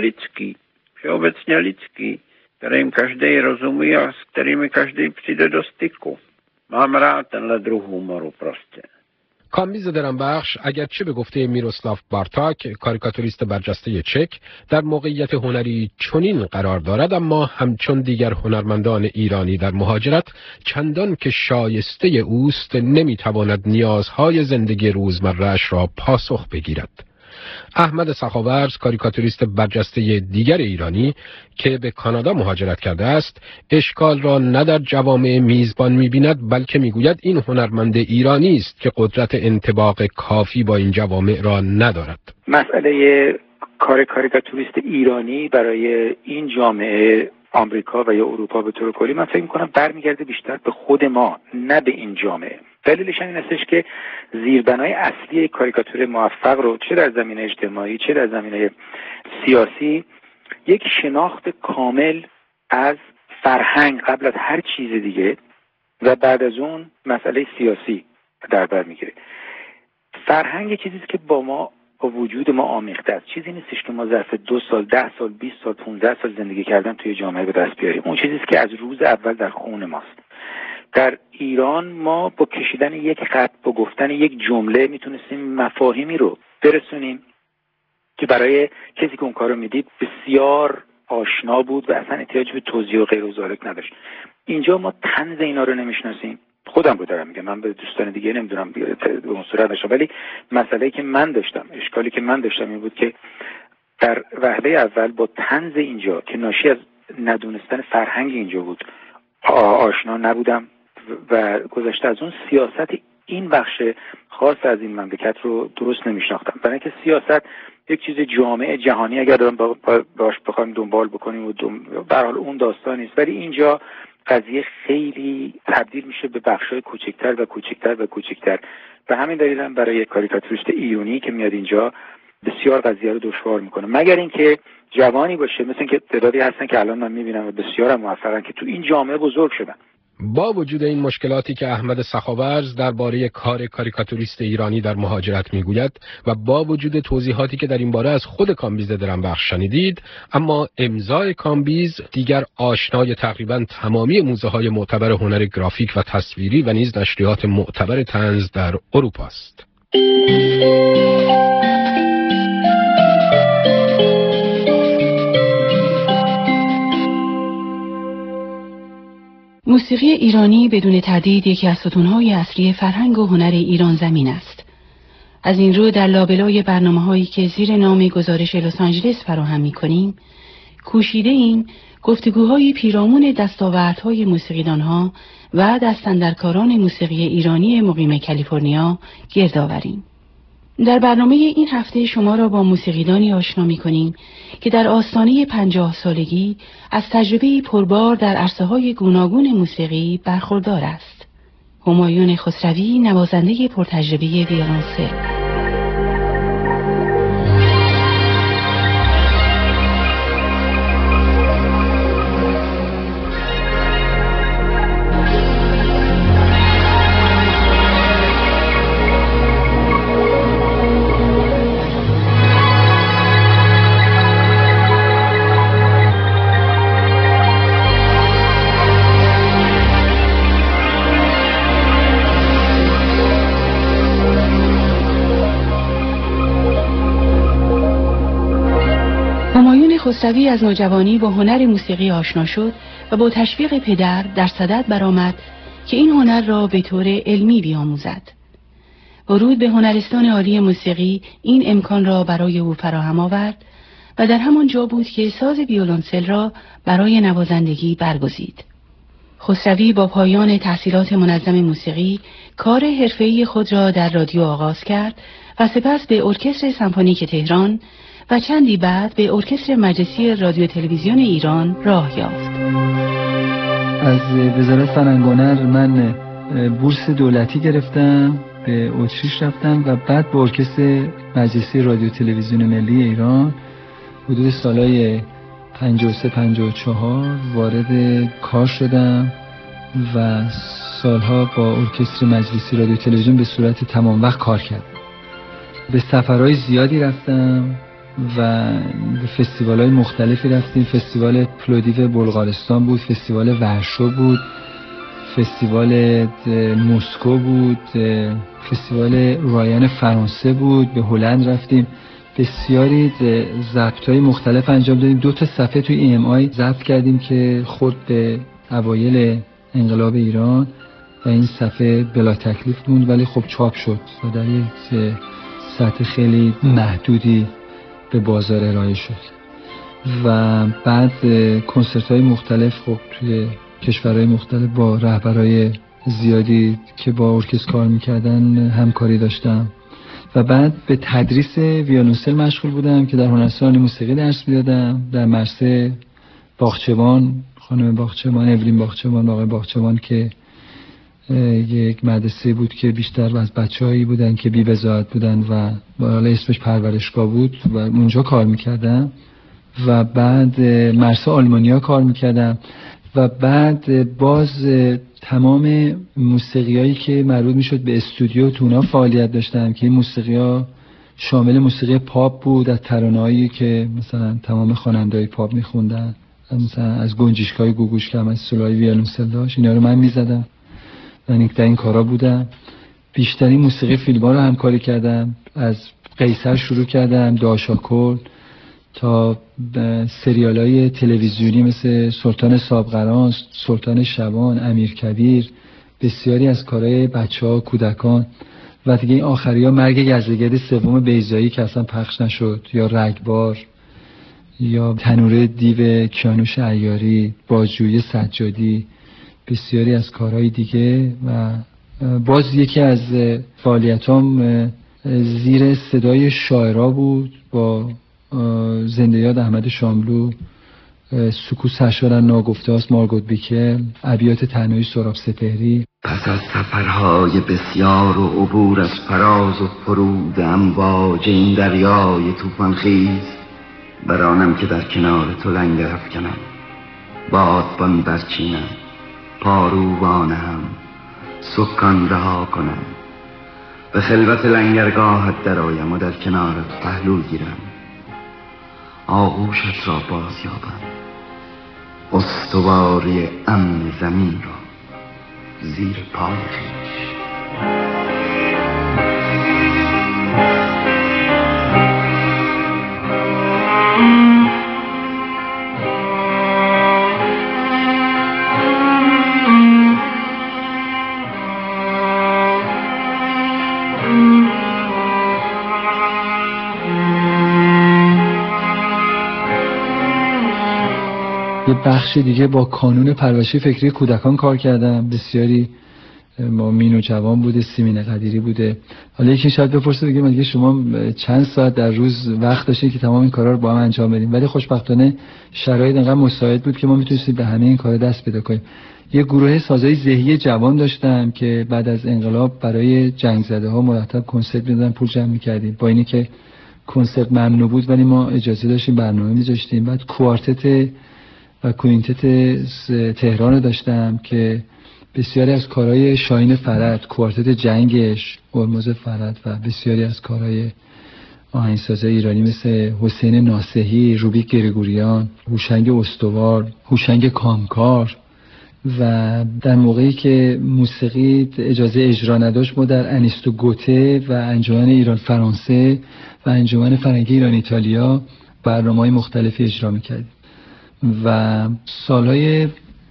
lidský, kterým každý rozumí a s kterými každý přijde do styku. Mám rád tenhle druh humoru prostě. کامبیز درنبخش اگرچه به گفته میروسلاف بارتاک کاریکاتوریست برجسته چک در موقعیت هنری چنین قرار دارد، اما همچون دیگر هنرمندان ایرانی در مهاجرت چندان که شایسته اوست نمیتواند نیازهای زندگی روزمره‌اش را پاسخ بگیرد. احمد سخاورز کاریکاتوریست برجسته دیگر ایرانی که به کانادا مهاجرت کرده است، اشکال را نه در جوامع میزبان می‌بیند بلکه می‌گوید این هنرمند ایرانی است که قدرت انطباق کافی با این جوامع را ندارد. مسئله کار کاریکاتوریست ایرانی برای این جامعه آمریکا و یا اروپا به طور کلی من فکر می‌کنم برمیگرده بیشتر به خود ما، نه به این جامعه. دلیلش این هستش که زیربنای اصلی کاریکاتور موفق رو چه در زمینه اجتماعی چه در زمینه سیاسی یک شناخت کامل از فرهنگ قبل از هر چیز دیگه و بعد از اون مسئله سیاسی در بر میگیره. فرهنگ چیزیست که با وجود ما آمیخته است. چیزی نیستش که ما ظرف 2 سال، 10 سال، 20 سال، 15 سال زندگی کردن توی جامعه به دست بیاریم. اون چیزیست که از روز اول در خون ماست. در ایران ما با کشیدن یک خط، با گفتن یک جمله میتونستیم مفاهیمی رو برسونیم که برای کسی که اون کارو میدید بسیار آشنا بود و اصلا احتیاج به توضیح و غیر و ذالک نداشت. اینجا ما طنز اینا رو نمیشناسیم. خودم رو دارم میگم، من به دوستان دیگه نمیدونم به اون صورت نشم، ولی مسئله‌ای که من داشتم، اشکالی که من داشتم این بود که در وهله اول با طنز اینجا که ناشی از ندونستن فرهنگ اینجا بود آشنا نبودم و گذشته از اون سیاست این بخش خاص از این مملکت رو درست نمیشناختم. برای اینکه سیاست یک چیز جامعه جهانی اگر دارم باش بخوایم دنبال بکنیم و به هر حال اون داستان نیست، ولی اینجا قضیه خیلی تبدیل میشه به بخشای کوچکتر و کوچکتر و کوچکتر. به همین دلیل هم برای کاریکاتوریست ایرانی که میاد اینجا بسیار قضیه رو دشوار میکنه، مگر اینکه جوانی باشه مثل اینکه تعدادی هستن که الان من میبینم و بسیار موفقن که تو این جامعه بزرگ شدن. با وجود این مشکلاتی که احمد سخاورز درباره کار کاریکاتوریست ایرانی در مهاجرت میگوید و با وجود توضیحاتی که در این باره از خود کامبیز درنبخش شنیدید، اما امضای کامبیز دیگر آشنای تقریبا تمامی موزه‌های معتبر هنر گرافیک و تصویری و نیز نشریات معتبر طنز در اروپا است. موسیقی ایرانی بدون تردید یکی از ستون‌های اصلی فرهنگ و هنر ایران زمین است. از این رو در لابلای برنامه‌هایی که زیر نام گزارش لس آنجلس فراهم می‌کنیم، کوشیده ایم گفتگوهای پیرامون دستاوردهای موسیقیدانها و دستاندرکاران موسیقی ایرانی مقیم کالیفرنیا گرد آوریم. در برنامه این هفته شما را با موسیقیدانی آشنا می‌کنیم که در آستانه 50 سالگی از تجربه‌ای پربار در عرصه‌های گوناگون موسیقی برخوردار است. همایون خسروی، نوازنده پرتجربه ویولنسل. خسروی از نوجوانی با هنر موسیقی آشنا شد و با تشویق پدر در صدد برآمد که این هنر را به طور علمی بیاموزد. ورود به هنرستان عالی موسیقی این امکان را برای او فراهم آورد و در همان جا بود که ساز ویولنسل را برای نوازندگی برگزید. خسروی با پایان تحصیلات منظم موسیقی کار حرفه‌ای خود را در رادیو آغاز کرد و سپس به ارکستر سمفونیک تهران و چندی بعد به ارکستر مجلسی رادیو تلویزیون ایران راه یافت. از وزارت فرهنگ و هنر من بورس دولتی گرفتم، به اتریش رفتم و بعد به ارکستر مجلسی رادیو تلویزیون ملی ایران حدود سالهای 53-54 وارد کار شدم و سالها با ارکستر مجلسی رادیو تلویزیون به صورت تمام وقت کار کردم. به سفرهای زیادی رفتم و به فستیوال‌های مختلفی رفتیم. فستیوال پلودیو بلغارستان بود، فستیوال ورشو بود، فستیوال مسکو بود، فستیوال رایان فرانسه بود، به هلند رفتیم. بسیاری ضبط‌های مختلف انجام دادیم. 2 صفحه توی EMI ضبط کردیم که خود به اوایل انقلاب ایران و این صفحه بلا تکلیف موند، ولی خب چاپ شد و در یک سطح خیلی محدودی به بازار ارائه شد. و بعد کنسرت‌های مختلف خب توی کشورهای مختلف با رهبرای زیادی که با ارکستر کار می‌کردن همکاری داشتم و بعد به تدریس ویولنسل مشغول بودم که در هنرستان موسیقی درس می‌دادم در مرسه باغچبان، خانم باغچبان، اولین باغچبان، آقای باغچبان که یک مدرسه بود که بیشتر از بچه‌هایی بودن که بی‌بضاعت بودن و حالا اسمش پرورشگاه بود و اونجا کار می‌کردم و بعد مرسا آلمانیا کار میکردم و بعد باز تمام موسیقیایی که مربوط میشد به استودیو تو اونا فعالیت داشتم که این موسیقی‌ها شامل موسیقی پاپ بود، از ترانه‌هایی که مثلا تمام خواننده‌های پاپ میخوندن، مثلا از گنجشکای گوگوش که هم از سولای ویولنسل داشت، اینا رو من میزدم. من در این کارا بودم. بیشترین موسیقی فیلم‌ها رو همکاری کردم، از قیصر شروع کردم، داشاکل تا سریال‌های تلویزیونی مثل سلطان سابقران، سلطان شبان، امیرکبیر، بسیاری از کارهای بچه‌ها، کودکان و دیگه این آخری‌ها مرگ یزدگرد سوم بیضایی که اصلا پخش نشد، یا رگبار، یا تنوره دیو کیانوش عیاری، بازجویی سجادی، بسیاری از کارهای دیگه. و باز یکی از فعالیتام زیر صدای شاعرها بود با زنده یاد احمد شاملو، سکوت سرشارن ناگفته است مارگوت بیکل، ابیات تنهایی سهراب سپهری. پس از سفرهای بسیار و عبور از فراز و فرود امواج این دریای طوفان خیز، برانم که در کنار تو لنگر افکنم، بادبان برچینم، پارو وانهم، سکان رها کنم، به خلوت لنگرگاهت درآیم و در کنارت پهلو گیرم، آغوشت را باز یابم، استواری امن زمین را زیر پای خویش. یه بخش دیگه با کانون پرورش فکری کودکان کار کردم، بسیاری ما مینو جوان بوده، سیمین قدیری بوده. حالا یکی شاید بپرسه بگه مگه شما چند ساعت در روز وقت داشتین که تمام این کارا رو با هم انجام بدیم؟ ولی خوشبختانه شرایط انقدر مساعد بود که ما میتونستیم به همه این کارا دست پیدا کنیم. یه گروه سازای ذهنی جوان داشتم که بعد از انقلاب برای جنگ زده ها مرتب کنسرت می‌دادن، پول جمع می‌کردیم. با اینی که کنسرت ممنوع بود ولی ما اجازه داشتیم برنامه می‌ذاشتیم. بعد کوارتت و کوینتت تهران رو داشتم که بسیاری از کارهای شاهین فرد، کوارتت جنگش، هرمز فرد و بسیاری از کارهای آهنگسازای ایرانی مثل حسین ناصحی، روبیک گریگوریان، هوشنگ استوار، هوشنگ کامکار. و در موقعی که موسیقی اجازه اجرا نداشت ما در انیستو گوته و انجمن ایران فرانسه و انجمن فرهنگی ایران ایتالیا برنامه‌های مختلفی اجرا می‌کردیم. و سالهای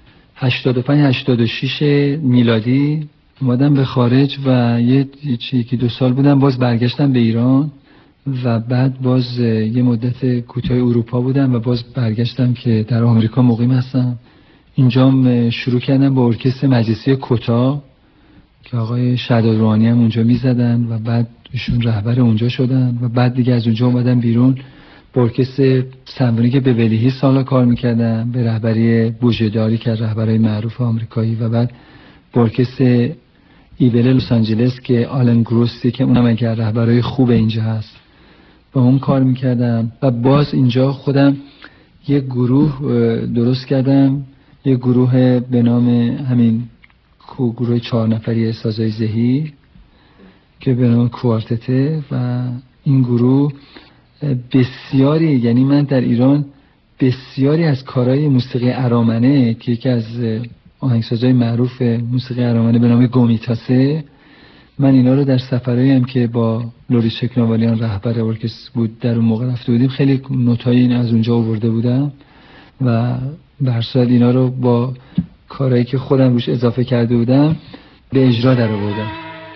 85-86 میلادی اومدم به خارج و یکی دو سال بودم، باز برگشتم به ایران و بعد باز یه مدت کوتاه اروپا بودم و باز برگشتم که در آمریکا مقیم هستم. اینجام شروع کردم با ارکستر مجلسی کوتا که آقای شهداد روحانی هم اونجا میزدن و بعد ایشون رهبر اونجا شدن و بعد دیگه از اونجا اومدم بیرون با ارکستر سمفونیک بولیهی سالا کار میکردم به رهبری بوژه‌داری که رهبرای معروف آمریکایی و بعد با ارکستر ایول لس آنجلس که آلن گروسی که اونم اگر رهبرای خوب اینجا هست با اون کار میکردم. و باز اینجا خودم یه گروه درست کردم، یه گروه به نام همین گروه 4 نفری سازای ذهی که به نام کوارتته. و این گروه بسیاری، یعنی من در ایران بسیاری از کارهای موسیقی ارامنه که یکی از آهنگسازهای معروف موسیقی ارامنه به نام گومیتاسه، من اینا رو در سفرهایی هم که با لوری شکناوالیان رهبر ارکستر بود در اون موقع رفته بودیم خیلی نوتایی از اونجا آورده بودم و به هر صورت اینا رو با کارهایی که خودم روش اضافه کرده بودم به اجرا در آوردم.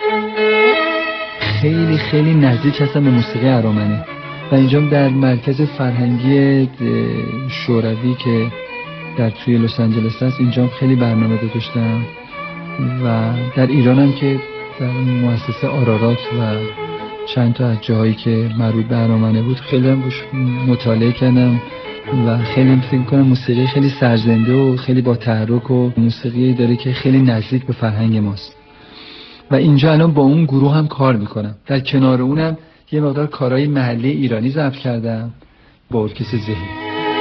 خیلی خیلی نزدیک هستم به موسیقی ارامنه و اینجا در مرکز فرهنگی شوروی که در توی لس آنجلس هست اینجا خیلی برنامه داشتم و در ایران هم که در مؤسسه آرارات و چند تا از جاهایی که مربوط به ارامنه بود خیلی هم مطالعه کردم و خیلی فکر کنم موسیقی خیلی سرزنده و خیلی با تحرک و موسیقی داره که خیلی نزدیک به فرهنگ ماست و اینجا الان با اون گروه هم کار میکنم. در کنار اونم یه مقدار کارهای محلی ایرانی ضبط کردم با ارکستر ذهی.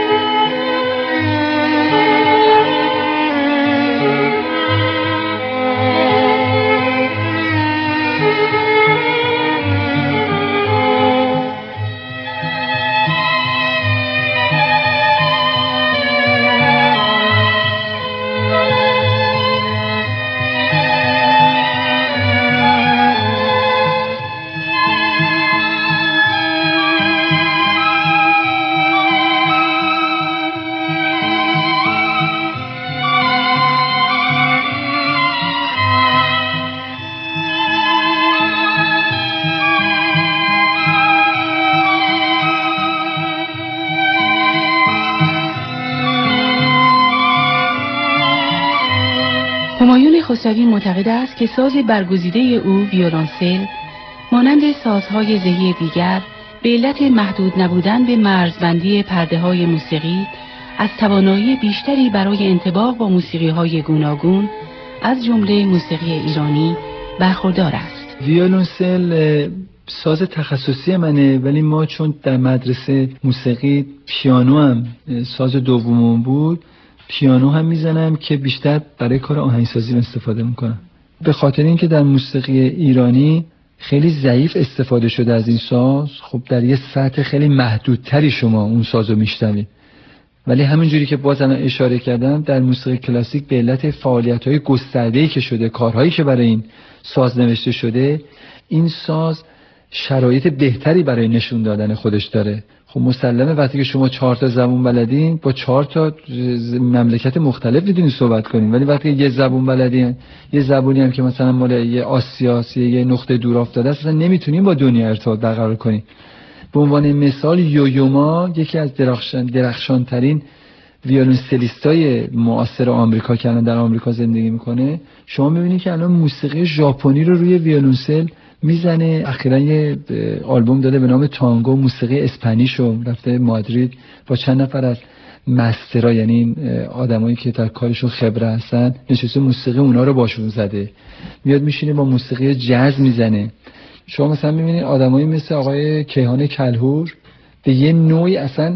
همایون خسروی معتقد است که ساز برگزیده او ویولنسل مانند سازهای ذهی دیگر به علت محدود نبودن به مرزبندی پرده‌های موسیقی از توانایی بیشتری برای انطباق با موسیقی‌های گوناگون از جمله موسیقی ایرانی برخوردار است. ویولنسل ساز تخصصی منه، ولی ما چون در مدرسه موسیقی پیانو هم ساز دومم بود، پیانو هم میزنم که بیشتر برای کار آهنگسازی استفاده میکنم. به خاطر اینکه در موسیقی ایرانی خیلی ضعیف استفاده شده از این ساز، خب در یه سطح خیلی محدودتری شما اون سازو میشنوید. ولی همینجوری که باز الان اشاره کردم، در موسیقی کلاسیک به علت فعالیت‌های گسترده‌ای که شده، کارهایی که برای این ساز نوشته شده، این ساز شرایط بهتری برای نشون دادن خودش داره. خب مسلمه وقتی که شما 4 تا زبون بلدین، با 4 تا مملکت مختلف میتونید صحبت کنین، ولی وقتی یه زبون بلدین، یه زبونی هم که مثلا مال یه آسیاس، یه نقطه دور افتاده است، مثلا نمیتونین با دنیا ارتباط برقرار کنین. به عنوان مثال یویوما یکی از درخشانترین ویولنسلیستای معاصر آمریکا که الان در آمریکا زندگی میکنه، شما میبینید که الان موسیقی ژاپنی رو روی ویولنسل میزنه. اخیراً یه آلبوم داده به نام تانگو، موسیقی اسپانیشو، رفته مادرید با چند نفر از مسترا، یعنی آدمایی که در کارشون خبره هستن، نشسته موسیقی اونا رو باشون زده، میاد میشینه با موسیقی جاز میزنه. شما مثلا میبینید آدمایی مثل آقای کیهان کلهور به یه نوعی اصلا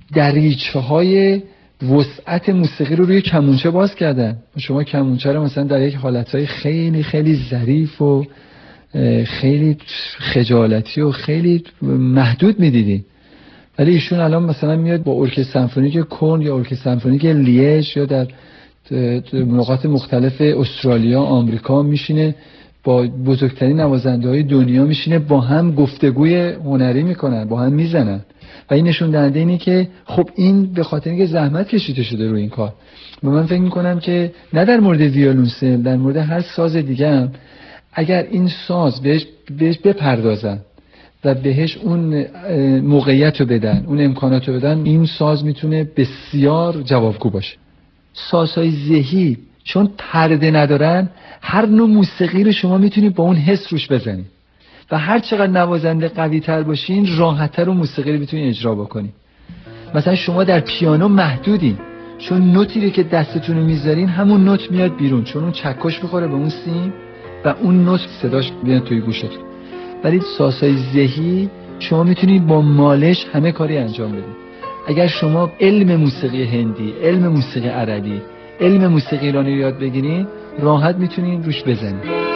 دریچه‌های وسعت موسیقی رو روی کمونچه باز کردن. شما کمونچه رو مثلا در یک حالتهای خیلی خیلی ظریف و خیلی خجالتی و خیلی محدود میدیدین، ولی ایشون الان مثلا میاد با ارکستر سمفونیک کن یا ارکستر سمفونیک لیژ یا در نقاط مختلف استرالیا، آمریکا میشینه، با بزرگترین نوازنده‌های دنیا میشینه، با هم گفتگوی هنری میکنن، با هم میزنن. و این نشون دهنده اینه که خب این به خاطر اینکه زحمت کشیده شده روی این کار. و من فکر میکنم که نه در مورد ویولنسل، در مورد هر ساز دیگه هم اگر این ساز بهش بپردازن و بهش اون موقعیت رو بدن، اون امکانات رو بدن، این ساز میتونه بسیار جوابگو باشه. سازهای ذهی چون پرده ندارن، هر نوع موسیقی رو شما میتونید با اون حس روش بزنید و هر چقدر نوازنده قوی تر باشین، راحت‌تر اون موسیقی رو میتونید اجرا بکنید. مثلا شما در پیانو محدودین، چون نوتی رو که دستتون رو میذارین همون نوت میاد بیرون، چون اون چکش میخوره به اون سیم و اون نوت صداش میاد توی گوشتون. ولی سازهای ذهی شما میتونید با مالش همه کاری انجام بدید. اگر شما علم موسیقی هندی، علم موسیقی عربی، علم موسیقی ایرانی رو یاد بگیرید، راحت میتونید روش بزنید.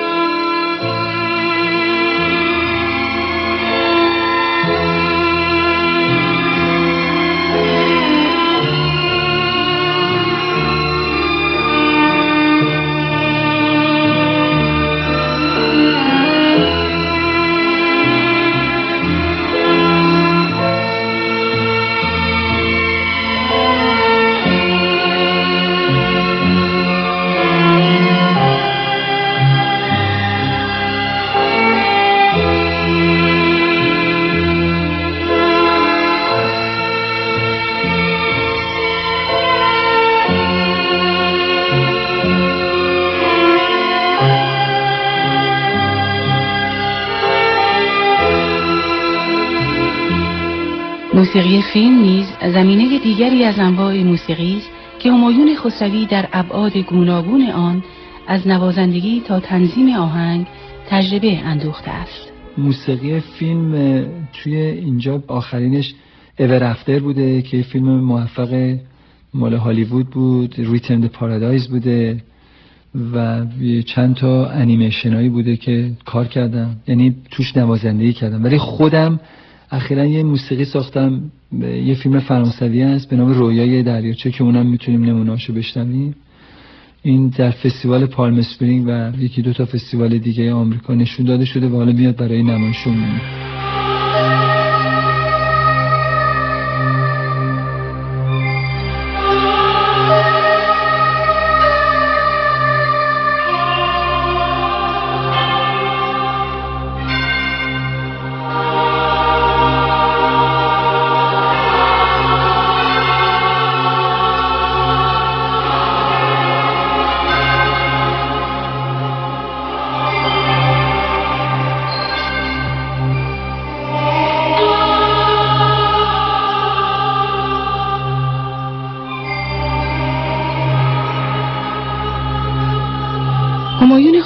موسیقی فیلم نیز زمینه دیگری از انواع موسیقی است که همایون خسروی در ابعاد گوناگون آن از نوازندگی تا تنظیم آهنگ تجربه اندوخته است. موسیقی فیلم توی اینجا آخرینش اور افتر بوده که فیلم موفق مال هالیوود بود، ریترن دی پارادایز بوده و چند تا انیمیشنایی بوده که کار کردم، یعنی توش نوازندگی کردم. ولی خودم اخیراً یه موسیقی ساختم، یه فیلم فرانسوی هست به نام رویای دریاچه که اونم میتونیم نمونه‌اشو بشنویم. این در فستیوال پالم اسپرینگ و یکی دو تا فستیوال دیگه آمریکا نشون داده شده و حالا میاد برای نمایشون میاد.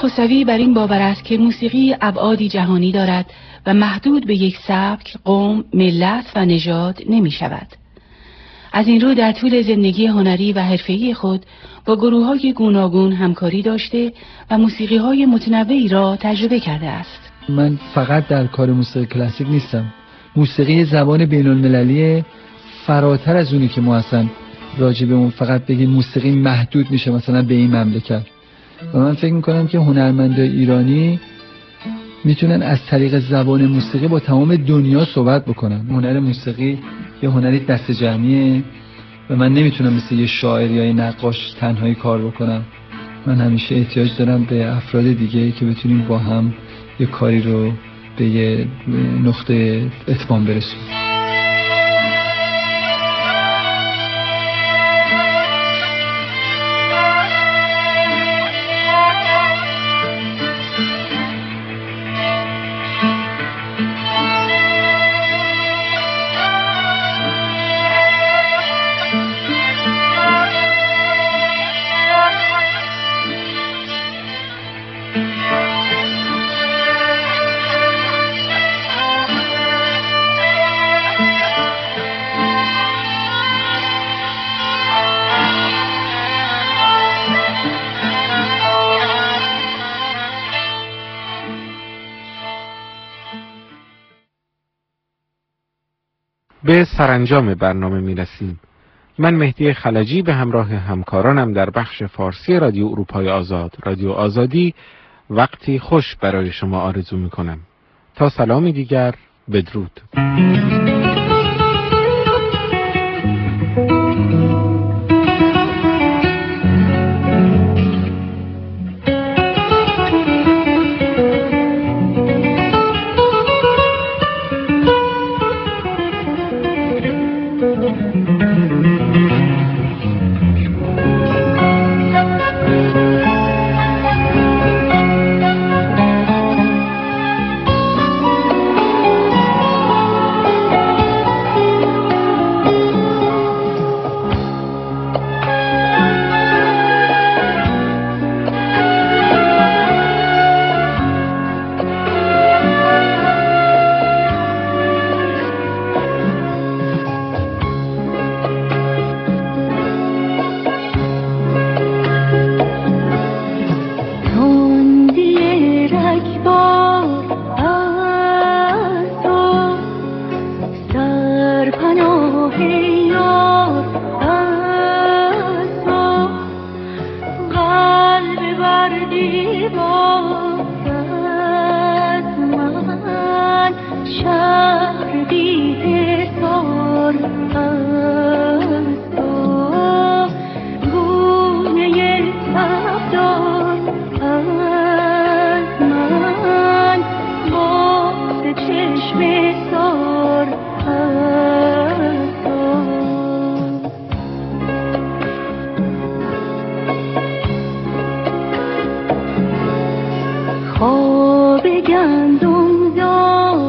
خسروی بر این باور است که موسیقی ابعادی جهانی دارد و محدود به یک سبک، قوم، ملت و نژاد نمی شود. از این رو در طول زندگی هنری و حرفه‌ای خود با گروه‌های گوناگون همکاری داشته و موسیقی‌های متنوعی را تجربه کرده است. من فقط در کار موسیقی کلاسیک نیستم. موسیقی زبان بین‌المللی فراتر از اونی که ما اصلا راجع به اون فقط بگیم موسیقی محدود میشه مثلا به این مملکت. و من فکر میکنم که هنرمندای ایرانی میتونن از طریق زبان موسیقی با تمام دنیا صحبت بکنن. هنر موسیقی یه هنری دست جمعیه و من نمیتونم مثل یه شاعر یا یه نقاش تنهایی کار بکنم. من همیشه احتیاج دارم به افراد دیگه که بتونیم با هم یه کاری رو به یه نقطه اتمام برسونیم. به سرانجام برنامه میرسیم. من مهدی خلجی به همراه همکارانم در بخش فارسی رادیو اروپای آزاد، رادیو آزادی، وقتی خوش برای شما آرزو میکنم. تا سلامی دیگر، بدرود.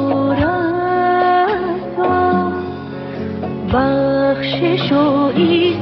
بخشش و